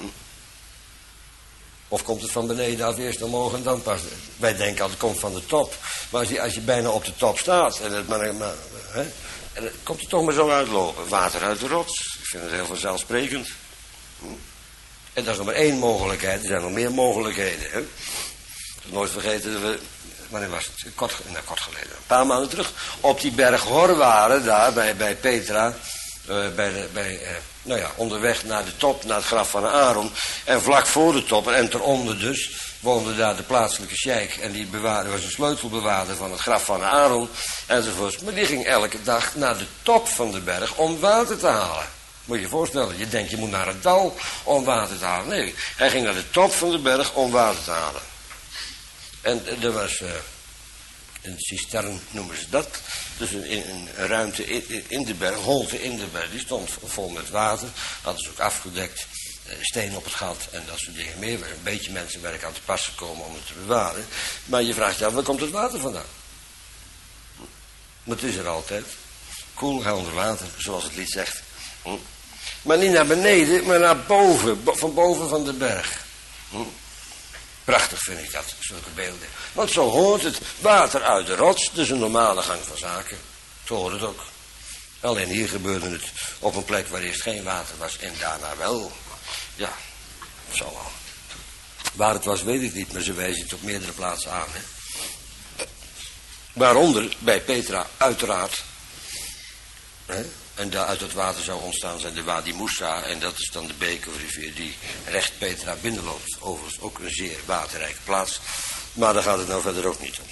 Of komt het van beneden af eerst omhoog en dan pas. Wij denken altijd het komt van de top. Maar als je, als je bijna op de top staat. En het maar, maar, hè, en dan komt het toch maar zo uitlopen. Water uit de rots. Ik vind het heel vanzelfsprekend. Hm? En dat is nog maar één mogelijkheid. Er zijn nog meer mogelijkheden. Hè? Ik heb nooit vergeten dat we. Wanneer was het? Kort, nou, kort geleden. Een paar maanden terug. Op die berg Hor waren. Daar bij, bij Petra. Uh, bij de, bij, uh, nou ja, onderweg naar de top, naar het graf van Aaron. En vlak voor de top, en eronder dus, woonde daar de plaatselijke sheik. En die bewaarde, was een sleutelbewaarder van het graf van Aaron, enzovoorts. Maar die ging elke dag naar de top van de berg om water te halen. Moet je je voorstellen, je denkt je moet naar het dal om water te halen. Nee, hij ging naar de top van de berg om water te halen. En uh, er was... Uh, een cistern noemen ze dat. Dus een, een, een ruimte in, in de berg, holte in de berg. Die stond vol met water. Hadden ze ook afgedekt. Eh, steen op het gat en dat soort dingen meer. Een beetje mensenwerk aan te pas gekomen om het te bewaren. Maar je vraagt je af, waar komt het water vandaan? Maar het is er altijd. Koel, helder water, zoals het lied zegt. Hm? Maar niet naar beneden, maar naar boven. Bo- van boven van de berg. Hm? Prachtig vind ik dat, zulke beelden. Want zo hoort het, water uit de rots, dus een normale gang van zaken. Zo hoort het ook. Alleen hier gebeurde het op een plek waar eerst geen water was en daarna wel. Ja, zo wel. Waar het was weet ik niet, maar ze wijzen het op meerdere plaatsen aan. Hè? Waaronder bij Petra uiteraard. Hè? En daar uit het water zou ontstaan zijn de Wadi Moussa. En dat is dan de beek of rivier die recht Petra binnenloopt. Overigens ook een zeer waterrijke plaats. Maar daar gaat het nou verder ook niet om.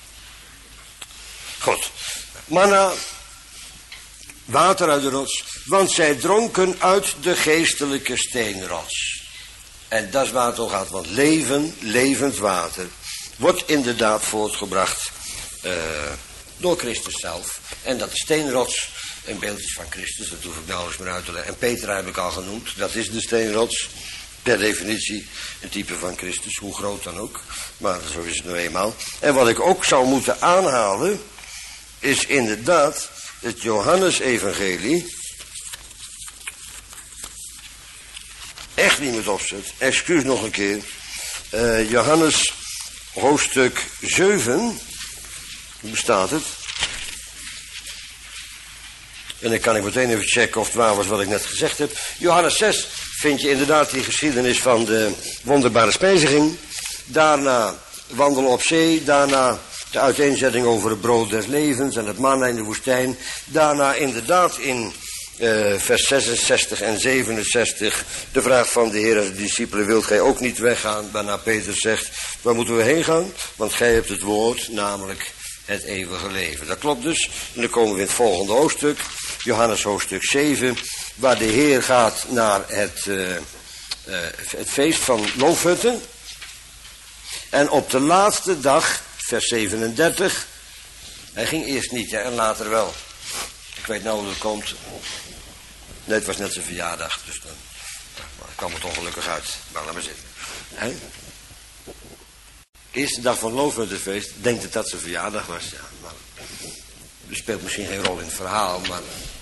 Goed. Manna, water uit de rots. Want zij dronken uit de geestelijke steenrots. En dat is waar het om gaat. Want leven, levend water, wordt inderdaad voortgebracht uh, door Christus zelf. En dat de steenrots een beeld is van Christus, dat hoef ik nauwelijks meer uit te leggen. En Petra heb ik al genoemd, dat is de steenrots. Per definitie een type van Christus, hoe groot dan ook. Maar zo is het nou eenmaal. En wat ik ook zou moeten aanhalen, is inderdaad het Johannesevangelie. Echt niet met opzet, excuus nog een keer. Uh, Johannes hoofdstuk zeven, hoe bestaat het? En dan kan ik meteen even checken of het waar was wat ik net gezegd heb. Johannes zes vind je inderdaad die geschiedenis van de wonderbare spijziging. Daarna wandelen op zee. Daarna de uiteenzetting over het brood des levens en het manna in de woestijn. Daarna inderdaad in uh, vers zesenzestig en zevenenzestig de vraag van de Heer aan de discipelen: wilt gij ook niet weggaan? Waarna Petrus zegt: waar moeten we heen gaan? Want gij hebt het woord, namelijk het eeuwige leven. Dat klopt dus. En dan komen we in het volgende hoofdstuk. Johannes hoofdstuk zeven. Waar de Heer gaat naar het, uh, uh, het feest van loofhutten. En op de laatste dag, vers zevenendertig. Hij ging eerst niet, hè, en later wel. Ik weet nou hoe het komt. Nee, het was net zijn verjaardag. Dus dan nou, kwam het ongelukkig uit. Maar laat maar zitten. Hè? Eerste dag van loofhuttenfeest. Denkt het dat zijn verjaardag was. Ja, maar, dat speelt misschien geen rol in het verhaal. Maar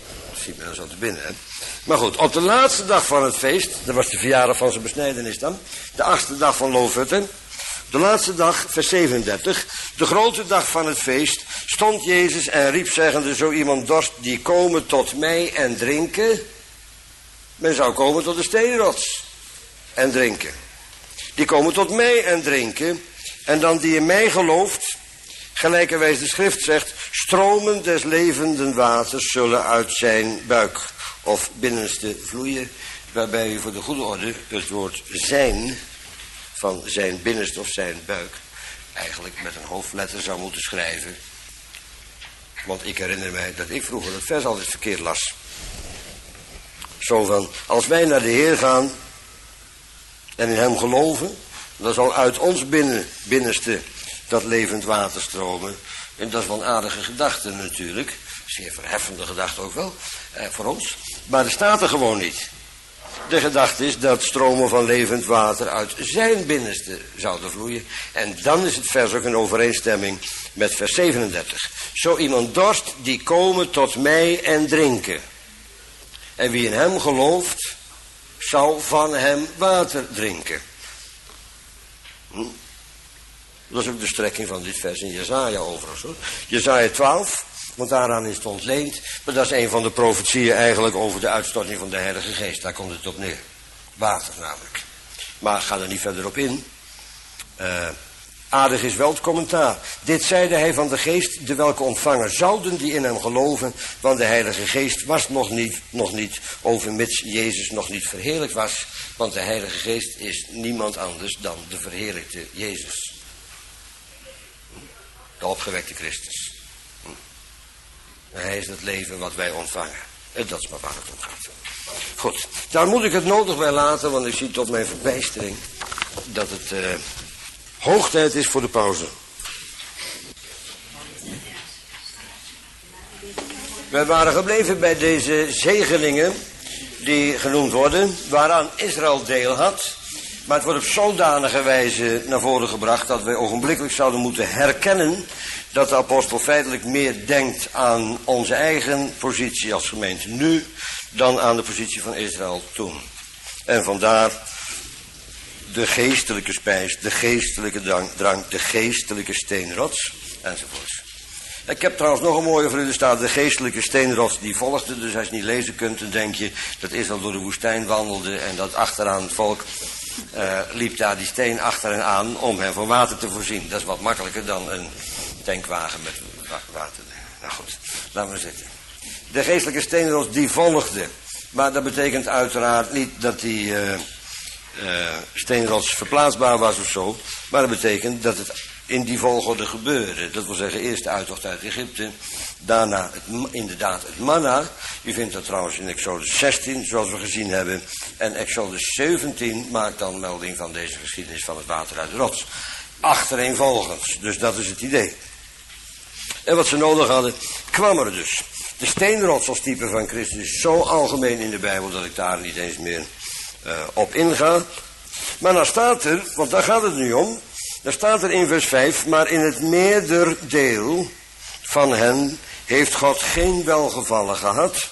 schiet me dan zo te binnen. Hè? Maar goed, op de laatste dag van het feest, dat was de verjaardag van zijn besnijdenis dan, de achtste dag van Loofhutten, de laatste dag, vers zevenendertig, de grote dag van het feest, stond Jezus en riep zeggende, zo iemand dorst die komen tot mij en drinken, men zou komen tot de steenrots en drinken. Die komen tot mij en drinken, en dan die in mij gelooft, gelijkerwijs de schrift zegt, stromen des levenden waters zullen uit zijn buik of binnenste vloeien, waarbij u voor de goede orde het woord zijn van zijn binnenste of zijn buik eigenlijk met een hoofdletter zou moeten schrijven. Want ik herinner mij dat ik vroeger het vers altijd verkeerd las. Zo van, als wij naar de Heer gaan en in hem geloven, dan zal uit ons binnen, binnenste dat levend water stromen. En dat is wel een aardige gedachte natuurlijk. Zeer verheffende gedachte ook wel, eh, voor ons. Maar er staat er gewoon niet. De gedachte is dat stromen van levend water uit zijn binnenste zouden vloeien. En dan is het vers ook in overeenstemming met vers zevenendertig. Zo iemand dorst, die komen tot mij en drinken. En wie in hem gelooft, zal van hem water drinken. Hm? Dat is ook de strekking van dit vers in Jesaja overigens hoor. Jesaja twaalf, want daaraan is het ontleend. Maar dat is een van de profetieën eigenlijk over de uitstorting van de Heilige Geest. Daar komt het op neer. Water namelijk. Maar ik ga er niet verder op in. Uh, aardig is wel het commentaar. Dit zeide hij van de Geest, de welke ontvangen zouden die in hem geloven. Want de Heilige Geest was nog niet, nog niet overmits Jezus nog niet verheerlijkt was. Want de Heilige Geest is niemand anders dan de verheerlijkte Jezus. De opgewekte Christus. En hij is het leven wat wij ontvangen. En dat is maar waar het om gaat. Goed, daar moet ik het nodig bij laten, want ik zie tot mijn verbijstering dat het uh, hoog tijd is voor de pauze. We waren gebleven bij deze zegeningen die genoemd worden, waaraan Israël deel had. Maar het wordt op zodanige wijze naar voren gebracht dat wij ogenblikkelijk zouden moeten herkennen dat de apostel feitelijk meer denkt aan onze eigen positie als gemeente nu dan aan de positie van Israël toen. En vandaar de geestelijke spijs, de geestelijke drank, drank de geestelijke steenrots enzovoorts. Ik heb trouwens nog een mooie voor u, er staat de geestelijke steenrots die volgde. Dus als je niet lezen kunt, dan denk je dat Israël door de woestijn wandelde en dat achteraan het volk uh, liep daar die steen achter hen aan om hen van water te voorzien. Dat is wat makkelijker dan een tankwagen met water. Nou goed, laten we zitten. De geestelijke steenrots die volgde. Maar dat betekent uiteraard niet dat die uh, uh, steenrots verplaatsbaar was of zo. Maar dat betekent dat het in die volgorde gebeurde. Dat wil zeggen eerst de uittocht uit Egypte. Daarna het, inderdaad het manna. U vindt dat trouwens in Exodus zestien zoals we gezien hebben. En Exodus zeventien maakt dan melding van deze geschiedenis van het water uit de rots. Achtereenvolgens. Dus dat is het idee. En wat ze nodig hadden, kwam er dus. De steenrots als type van Christus is zo algemeen in de Bijbel dat ik daar niet eens meer uh, op inga. Maar dan staat er, want daar gaat het nu om. Dan staat er in vers vijf, maar in het meerderdeel van hen heeft God geen welgevallen gehad.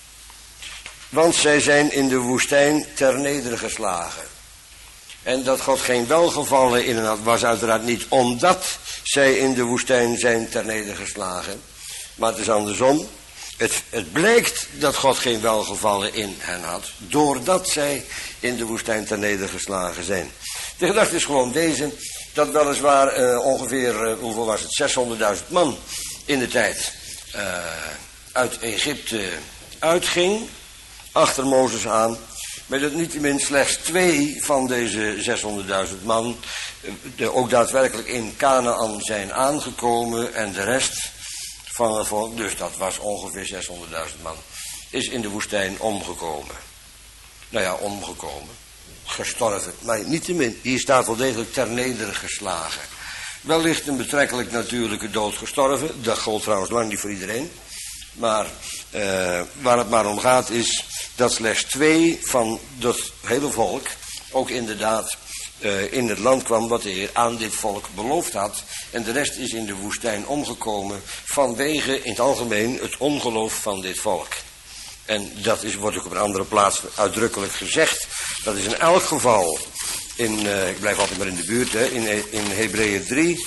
Want zij zijn in de woestijn ter nedergeslagen. En dat God geen welgevallen in hen had, was uiteraard niet omdat zij in de woestijn zijn ter nedergeslagen. Maar het is andersom. Het, het blijkt dat God geen welgevallen in hen had, doordat zij in de woestijn ter nedergeslagen zijn. De gedachte is gewoon deze, dat weliswaar uh, ongeveer, uh, hoeveel was het, zeshonderdduizend man in de tijd uh, uit Egypte uitging, achter Mozes aan. Maar dat niettemin slechts twee van deze zeshonderdduizend man uh, ook daadwerkelijk in Kanaan zijn aangekomen en de rest van het volk, dus dat was ongeveer zeshonderdduizend man, is in de woestijn omgekomen. Nou ja, omgekomen. Gestorven. Maar niettemin, hier staat wel degelijk ter nedergeslagen. Wellicht een betrekkelijk natuurlijke dood gestorven. Dat gold trouwens lang niet voor iedereen. Maar uh, waar het maar om gaat is dat slechts twee van dat hele volk ook inderdaad uh, in het land kwam wat de Heer aan dit volk beloofd had. En de rest is in de woestijn omgekomen vanwege in het algemeen het ongeloof van dit volk. En dat is, wordt ook op een andere plaats uitdrukkelijk gezegd. Dat is in elk geval, in, uh, ik blijf altijd maar in de buurt, hè, in, in Hebreeën drie.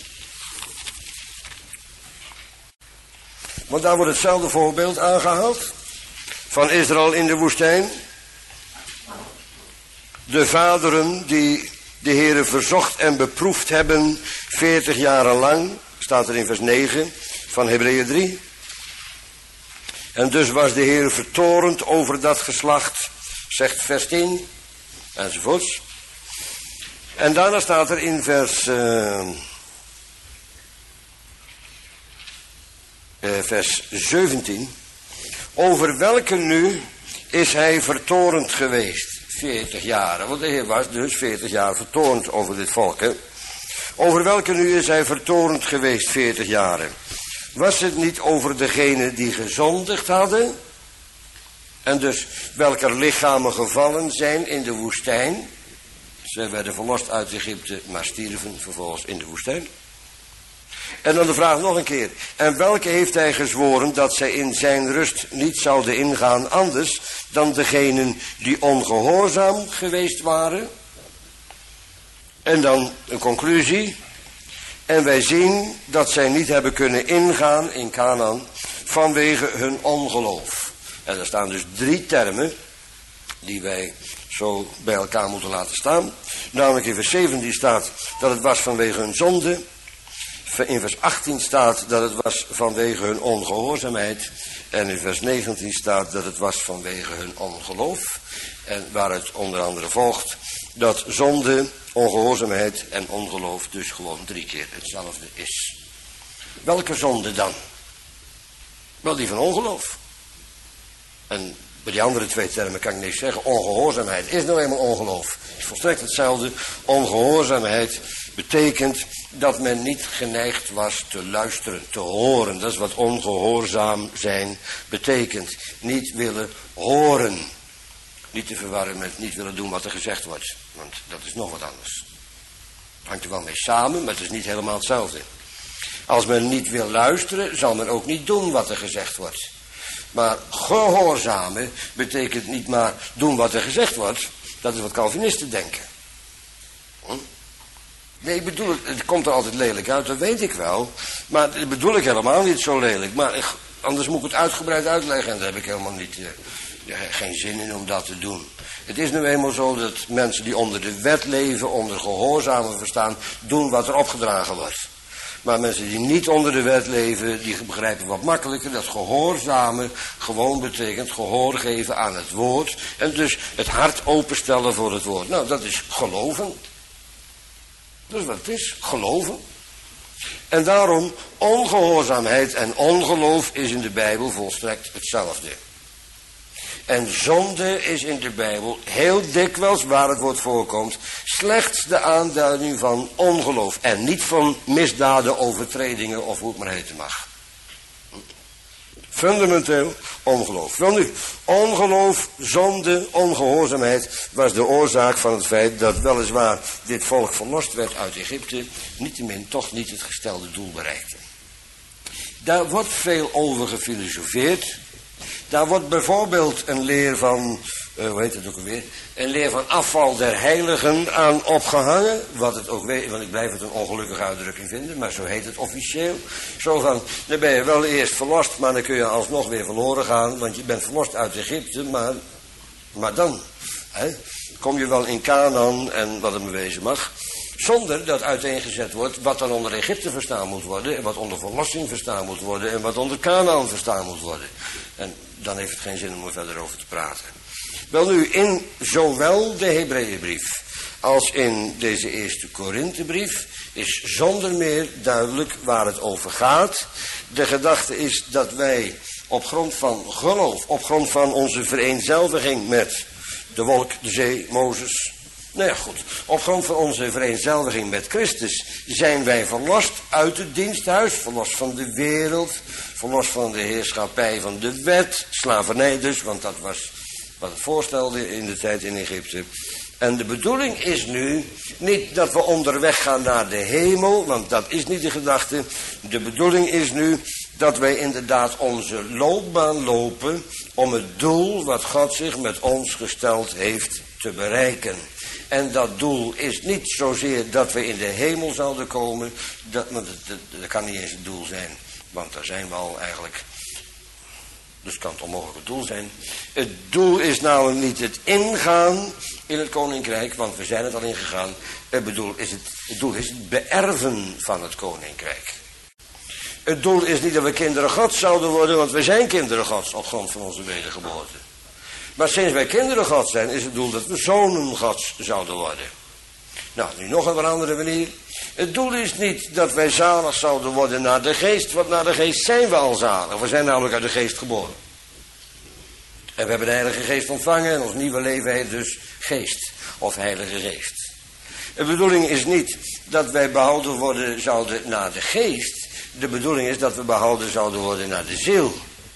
Want daar wordt hetzelfde voorbeeld aangehaald. Van Israël in de woestijn. De vaderen die de Heere verzocht en beproefd hebben veertig jaren lang. Staat er in vers negen van Hebreeën drie. En dus was de Heer vertorend over dat geslacht, zegt vers tien, enzovoorts. En daarna staat er in vers, uh, uh, vers zeventien, over welke nu is hij vertorend geweest, veertig jaren. Want de Heer was dus veertig jaar vertorend over dit volk, hè. Over welke nu is hij vertorend geweest, veertig jaren. Was het niet over degenen die gezondigd hadden? En dus welker lichamen gevallen zijn in de woestijn? Ze werden verlost uit Egypte, maar stierven vervolgens in de woestijn. En dan de vraag nog een keer. En welke heeft hij gezworen dat zij in zijn rust niet zouden ingaan anders dan degenen die ongehoorzaam geweest waren? En dan een conclusie. En wij zien dat zij niet hebben kunnen ingaan in Canaan vanwege hun ongeloof. En er staan dus drie termen die wij zo bij elkaar moeten laten staan. Namelijk in vers zeventien staat dat het was vanwege hun zonde. In vers achttien staat dat het was vanwege hun ongehoorzaamheid. En in vers negentien staat dat het was vanwege hun ongeloof. En waaruit onder andere volgt dat zonde, ongehoorzaamheid en ongeloof dus gewoon drie keer hetzelfde is. Welke zonde dan? Wel die van ongeloof. En bij die andere twee termen kan ik niks zeggen. Ongehoorzaamheid is nou eenmaal ongeloof. Het is volstrekt hetzelfde. Ongehoorzaamheid betekent dat men niet geneigd was te luisteren, te horen. Dat is wat ongehoorzaam zijn betekent. Niet willen horen. Niet te verwarren met niet willen doen wat er gezegd wordt. Want dat is nog wat anders. Het hangt er wel mee samen, maar het is niet helemaal hetzelfde. Als men niet wil luisteren, zal men ook niet doen wat er gezegd wordt. Maar gehoorzamen betekent niet maar doen wat er gezegd wordt. Dat is wat Calvinisten denken. Hm? Nee, ik bedoel, het komt er altijd lelijk uit, dat weet ik wel. Maar dat bedoel ik helemaal niet zo lelijk. Maar ik, anders moet ik het uitgebreid uitleggen en daar heb ik helemaal niet, uh, ja, geen zin in om dat te doen. Het is nu eenmaal zo dat mensen die onder de wet leven, onder gehoorzamen verstaan, doen wat er opgedragen wordt. Maar mensen die niet onder de wet leven, die begrijpen wat makkelijker dat gehoorzamen gewoon betekent gehoor geven aan het woord. En dus het hart openstellen voor het woord. Nou, dat is geloven. Dat is wat het is, geloven. En daarom, ongehoorzaamheid en ongeloof is in de Bijbel volstrekt hetzelfde. En zonde is in de Bijbel heel dikwijls, waar het woord voorkomt, slechts de aanduiding van ongeloof. En niet van misdaden, overtredingen of hoe het maar heten mag. Fundamenteel ongeloof. Wel nu, ongeloof, zonde, ongehoorzaamheid was de oorzaak van het feit dat weliswaar dit volk verlost werd uit Egypte, niettemin toch niet het gestelde doel bereikte. Daar wordt veel over gefilosofeerd. Daar wordt bijvoorbeeld een leer van, uh, hoe heet het ook alweer, een leer van afval der heiligen aan opgehangen. Wat het ook weet, want ik blijf het een ongelukkige uitdrukking vinden, maar zo heet het officieel. Zo van, dan ben je wel eerst verlost, maar dan kun je alsnog weer verloren gaan, want je bent verlost uit Egypte, maar, maar dan, hè, kom je wel in Canaan en wat het bewezen mag. Zonder dat uiteengezet wordt wat dan onder Egypte verstaan moet worden, en wat onder verlossing verstaan moet worden, en wat onder Canaan verstaan moet worden. En dan heeft het geen zin om er verder over te praten. Wel nu, in zowel de Hebreeënbrief als in deze eerste Korinthebrief is zonder meer duidelijk waar het over gaat. De gedachte is dat wij op grond van geloof, op grond van onze vereenzelviging met de wolk, de zee, Mozes. Nou ja, goed. Op grond van onze vereenzelviging met Christus zijn wij verlost uit het diensthuis, verlost van de wereld, verlost van de heerschappij van de wet, slavernij dus, want dat was wat het voorstelde in de tijd in Egypte. En de bedoeling is nu niet dat we onderweg gaan naar de hemel, want dat is niet de gedachte. De bedoeling is nu dat wij inderdaad onze loopbaan lopen om het doel wat God zich met ons gesteld heeft te bereiken. En dat doel is niet zozeer dat we in de hemel zouden komen, dat, dat, dat, dat kan niet eens het doel zijn, want daar zijn we al eigenlijk. Dus kan het onmogelijk het doel zijn. Het doel is namelijk niet het ingaan in het koninkrijk, want we zijn het al ingegaan. Het, bedoel is het, het doel is het beërven van het koninkrijk. Het doel is niet dat we kinderen Gods zouden worden, want we zijn kinderen Gods op grond van onze wedergeboorte. Maar sinds wij kinderen Gods zijn, is het doel dat we zonen Gods zouden worden. Nou, nu nog op een andere manier. Het doel is niet dat wij zalig zouden worden naar de geest, want naar de geest zijn we al zalig. We zijn namelijk uit de geest geboren. En we hebben de Heilige Geest ontvangen en ons nieuwe leven heet dus geest of Heilige Geest. De bedoeling is niet dat wij behouden worden zouden naar de geest. De bedoeling is dat we behouden zouden worden naar de ziel.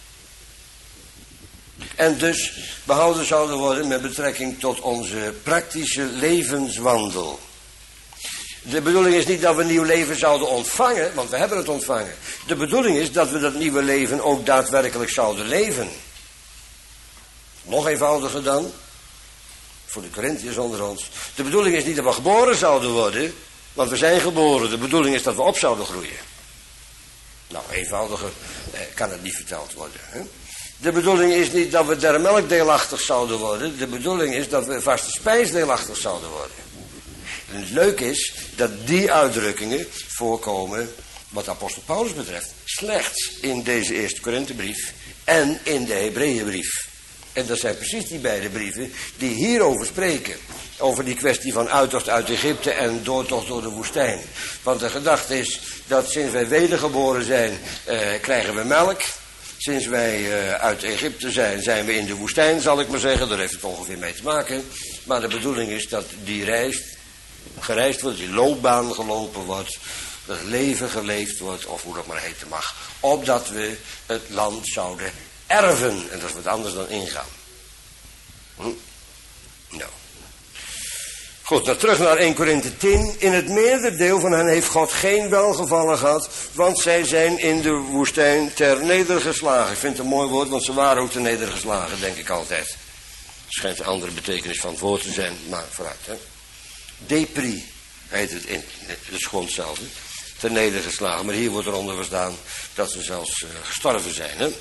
En dus behouden zouden worden met betrekking tot onze praktische levenswandel. De bedoeling is niet dat we een nieuw leven zouden ontvangen, want we hebben het ontvangen. De bedoeling is dat we dat nieuwe leven ook daadwerkelijk zouden leven. Nog eenvoudiger dan, voor de Corinthiërs onder ons. De bedoeling is niet dat we geboren zouden worden, want we zijn geboren. De bedoeling is dat we op zouden groeien. Nou, eenvoudiger eh, kan het niet verteld worden. Hè? De bedoeling is niet dat we der melk deelachtig zouden worden. De bedoeling is dat we vaste spijs deelachtig zouden worden. En het leuke is dat die uitdrukkingen voorkomen, wat apostel Paulus betreft, slechts in deze eerste Korinthebrief en in de Hebreeënbrief. En dat zijn precies die beide brieven die hierover spreken. Over die kwestie van uittocht uit Egypte en doortocht door de woestijn. Want de gedachte is dat sinds wij wedergeboren zijn, eh, krijgen we melk. Sinds wij uh, uit Egypte zijn, zijn we in de woestijn, zal ik maar zeggen. Daar heeft het ongeveer mee te maken. Maar de bedoeling is dat die reis gereisd wordt, die loopbaan gelopen wordt, dat het leven geleefd wordt, of hoe dat maar heten mag. Opdat we het land zouden erven. En dat is wat anders dan ingaan. Hm? Nou. Goed, dan terug naar eerste Korinthe tien. In het meerderdeel van hen heeft God geen welgevallen gehad, want zij zijn in de woestijn ter nedergeslagen. Ik vind het een mooi woord, want ze waren ook ter nedergeslagen, denk ik altijd. Er schijnt een andere betekenis van voor te zijn, maar vooruit. Hè. Depri heet het in, het is gewoon hetzelfde. Ter nedergeslagen, maar hier wordt eronder verstaan dat ze zelfs uh, gestorven zijn. Hè.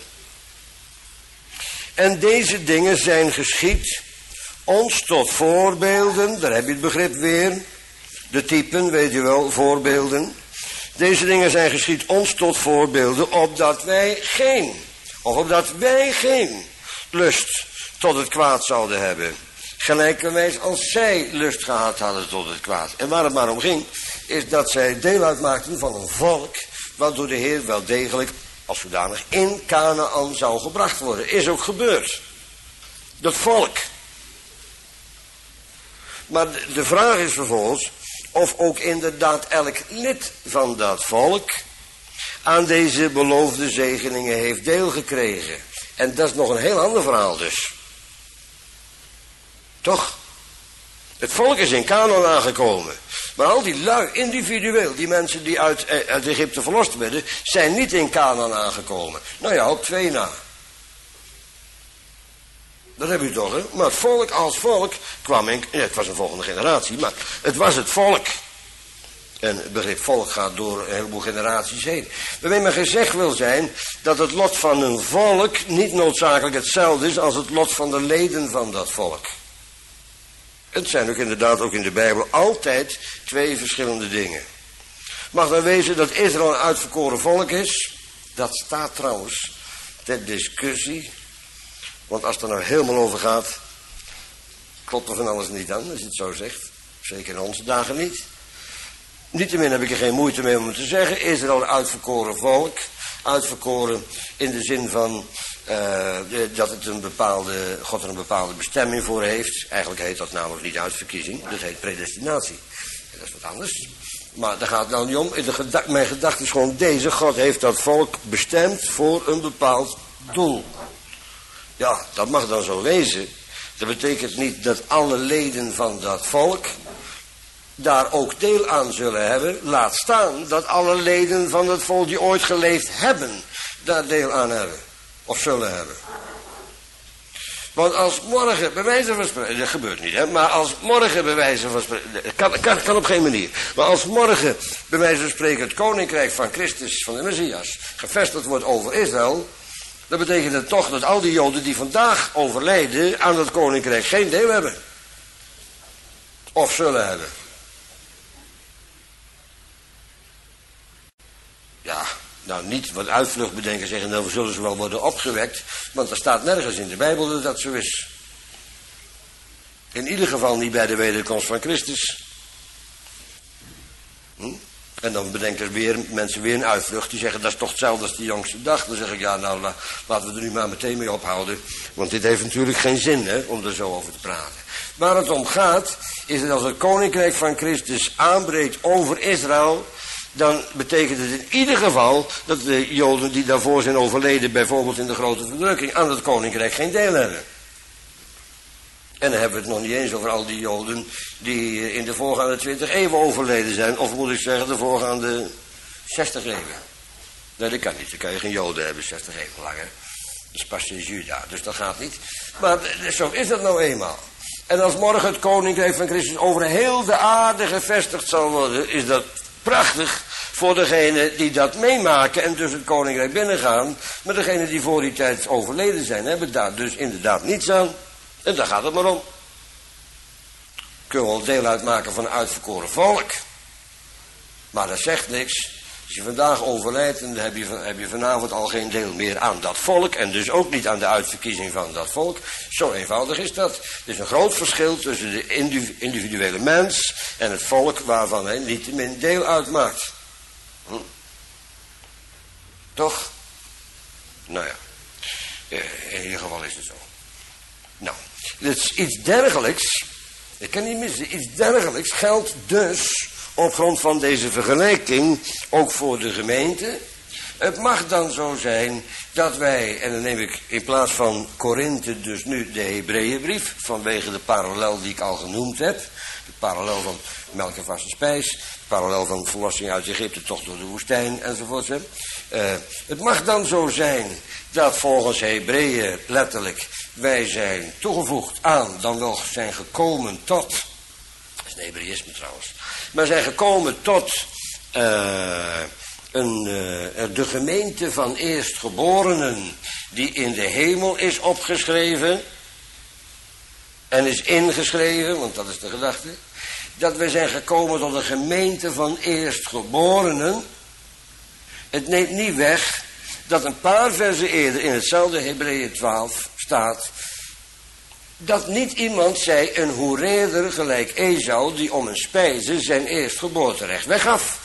En deze dingen zijn geschied ons tot voorbeelden, daar heb je het begrip weer. De typen, weet je wel, voorbeelden. Deze dingen zijn geschied ons tot voorbeelden, opdat wij geen, of opdat wij geen lust tot het kwaad zouden hebben. Gelijkerwijs als zij lust gehad hadden tot het kwaad. En waar het maar om ging, is dat zij deel uitmaakten van een volk, wat door de Heer wel degelijk, als zodanig, in Kanaan zou gebracht worden. Is ook gebeurd. Dat volk. Maar de vraag is vervolgens of ook inderdaad elk lid van dat volk aan deze beloofde zegeningen heeft deel gekregen. En dat is nog een heel ander verhaal dus. Toch? Het volk is in Kanaan aangekomen. Maar al die lui, individueel, die mensen die uit, uit Egypte verlost werden, zijn niet in Kanaan aangekomen. Nou ja, op twee na. Dat heb je toch, hè? Maar het volk als volk kwam in... Ja, het was een volgende generatie, maar het was het volk. En het begrip volk gaat door een heleboel generaties heen. Waarmee men gezegd wil zijn dat het lot van een volk niet noodzakelijk hetzelfde is als het lot van de leden van dat volk. Het zijn ook inderdaad ook in de Bijbel altijd twee verschillende dingen. Mag dan wezen dat Israël een uitverkoren volk is? Dat staat trouwens ter discussie. Want als het er nou helemaal over gaat, klopt er van alles niet aan, als je het zo zegt. Zeker in onze dagen niet. Niettemin heb ik er geen moeite mee om het te zeggen. Israël een uitverkoren volk. Uitverkoren in de zin van uh, dat het een bepaalde, God er een bepaalde bestemming voor heeft. Eigenlijk heet dat namelijk niet uitverkiezing, dat heet predestinatie. En dat is wat anders. Maar daar gaat het nou niet om. De geda- mijn gedachte is gewoon deze. God heeft dat volk bestemd voor een bepaald doel. Ja, dat mag dan zo wezen. Dat betekent niet dat alle leden van dat volk daar ook deel aan zullen hebben. Laat staan dat alle leden van het volk die ooit geleefd hebben, daar deel aan hebben. Of zullen hebben. Want als morgen, bij wijze van spreken, dat gebeurt niet, hè, maar als morgen bij wijze van spreken, kan, kan, kan op geen manier, maar als morgen bij wijze van spreken het koninkrijk van Christus, van de Messias, gevestigd wordt over Israël, dan betekent het toch dat al die Joden die vandaag overlijden aan dat koninkrijk geen deel hebben. Of zullen hebben. Ja, nou niet wat uitvlucht bedenken zeggen, dan zullen ze wel worden opgewekt, want er staat nergens in de Bijbel dat dat zo is. In ieder geval niet bij de wederkomst van Christus. Hm? En dan bedenken er weer mensen weer een uitvlucht, die zeggen dat is toch hetzelfde als de jongste dag. Dan zeg ik ja, nou la, laten we er nu maar meteen mee ophouden, want dit heeft natuurlijk geen zin, hè, om er zo over te praten. Waar het om gaat, is dat als het koninkrijk van Christus aanbreekt over Israël, dan betekent het in ieder geval dat de Joden die daarvoor zijn overleden, bijvoorbeeld in de grote verdrukking, aan het koninkrijk geen deel hebben. En dan hebben we het nog niet eens over al die Joden die in de voorgaande twintig eeuwen overleden zijn, of moet ik zeggen de voorgaande zestig eeuwen. Nee, dat kan niet, dan kan je geen Joden hebben, zestig eeuwen lang, hè. Dat is pas in Juda, dus dat gaat niet. Maar zo is dat nou eenmaal. En als morgen het koninkrijk van Christus over heel de aarde gevestigd zal worden, is dat prachtig voor degenen die dat meemaken en dus het koninkrijk binnengaan. Maar degenen die voor die tijd overleden zijn, hebben daar dus inderdaad niets aan. En daar gaat het maar om. Kunnen we wel deel uitmaken van een uitverkoren volk. Maar dat zegt niks. Als je vandaag overlijdt, dan heb je, heb je vanavond al geen deel meer aan dat volk. En dus ook niet aan de uitverkiezing van dat volk. Zo eenvoudig is dat. Er is een groot verschil tussen de individuele mens en het volk waarvan hij niettemin deel uitmaakt. Hm. Toch? Nou ja, in ieder geval is het zo. Nou, dus iets dergelijks, ik kan niet missen, iets dergelijks geldt dus op grond van deze vergelijking ook voor de gemeente. Het mag dan zo zijn dat wij, en dan neem ik in plaats van Korinthe dus nu de Hebreeënbrief, vanwege de parallel die ik al genoemd heb, de parallel van melk en vaste spijs, de parallel van verlossing uit Egypte, tocht door de woestijn enzovoort. Uh, het mag dan zo zijn dat volgens Hebreeën letterlijk wij zijn toegevoegd aan, dan wel zijn gekomen tot, dat is een Hebreïsme trouwens, maar zijn gekomen tot uh, een, uh, de gemeente van eerstgeborenen die in de hemel is opgeschreven en is ingeschreven, want dat is de gedachte, dat we zijn gekomen tot een gemeente van eerstgeborenen. Het neemt niet weg dat een paar versen eerder in hetzelfde Hebreeën twaalf staat dat niet iemand zei een hoereerder gelijk Esau die om een spijze zijn eerstgeboorterecht weggaf.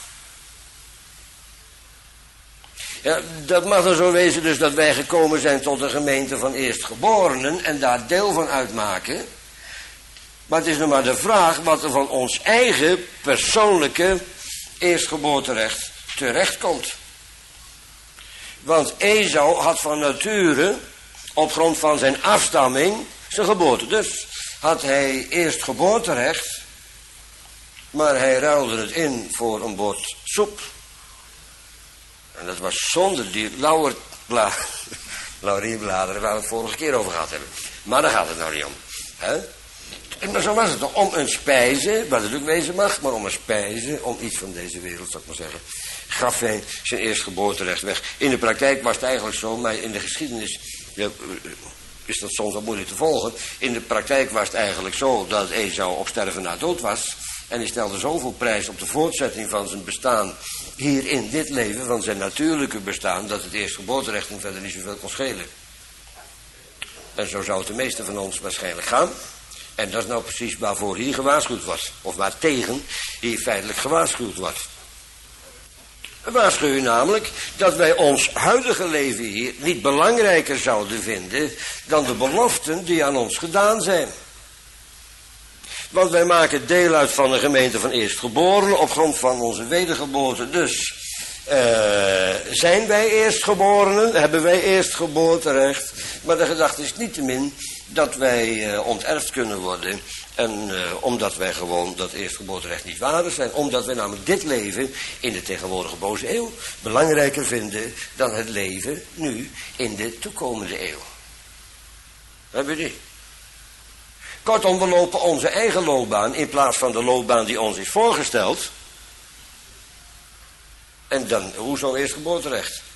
Ja, dat mag er zo wezen dus dat wij gekomen zijn tot een gemeente van eerstgeborenen en daar deel van uitmaken. Maar het is nog maar de vraag wat er van ons eigen persoonlijke eerstgeboorterecht terechtkomt. Want Esau had van nature, op grond van zijn afstamming, zijn geboorte. Dus had hij eerst geboorterecht, maar hij ruilde het in voor een bord soep. En dat was zonder die lauwerbla, laurierbladeren waar we het vorige keer over gehad hebben. Maar daar gaat het nou niet om. Hè? Maar zo was het toch, om een spijze, wat het ook wezen mag, maar om een spijze, om iets van deze wereld, zou ik maar zeggen, gaf hij zijn eerstgeboorterecht weg. In de praktijk was het eigenlijk zo, maar in de geschiedenis ja, is dat soms wel moeilijk te volgen. In de praktijk was het eigenlijk zo dat Esau op sterven na dood was. En hij stelde zoveel prijs op de voortzetting van zijn bestaan hier in dit leven, van zijn natuurlijke bestaan, dat het eerstgeboorterecht hem verder niet zoveel kon schelen. En zo zou het de meeste van ons waarschijnlijk gaan. En dat is nou precies waarvoor hier gewaarschuwd wordt. Of waartegen hier feitelijk gewaarschuwd wordt. We waarschuwen namelijk dat wij ons huidige leven hier niet belangrijker zouden vinden dan de beloften die aan ons gedaan zijn. Want wij maken deel uit van de gemeente van eerstgeborenen op grond van onze wedergeboorte. Dus uh, zijn wij eerstgeborenen, hebben wij eerstgeboorterecht. Maar de gedachte is niettemin dat wij uh, onterfd kunnen worden. En uh, omdat wij gewoon dat eerstgeboorterecht niet waardig zijn. Omdat wij namelijk dit leven in de tegenwoordige boze eeuw belangrijker vinden dan het leven nu in de toekomende eeuw. Hebben we die? Kortom, we lopen onze eigen loopbaan in plaats van de loopbaan die ons is voorgesteld. En dan, hoezo eerstgeboorterecht?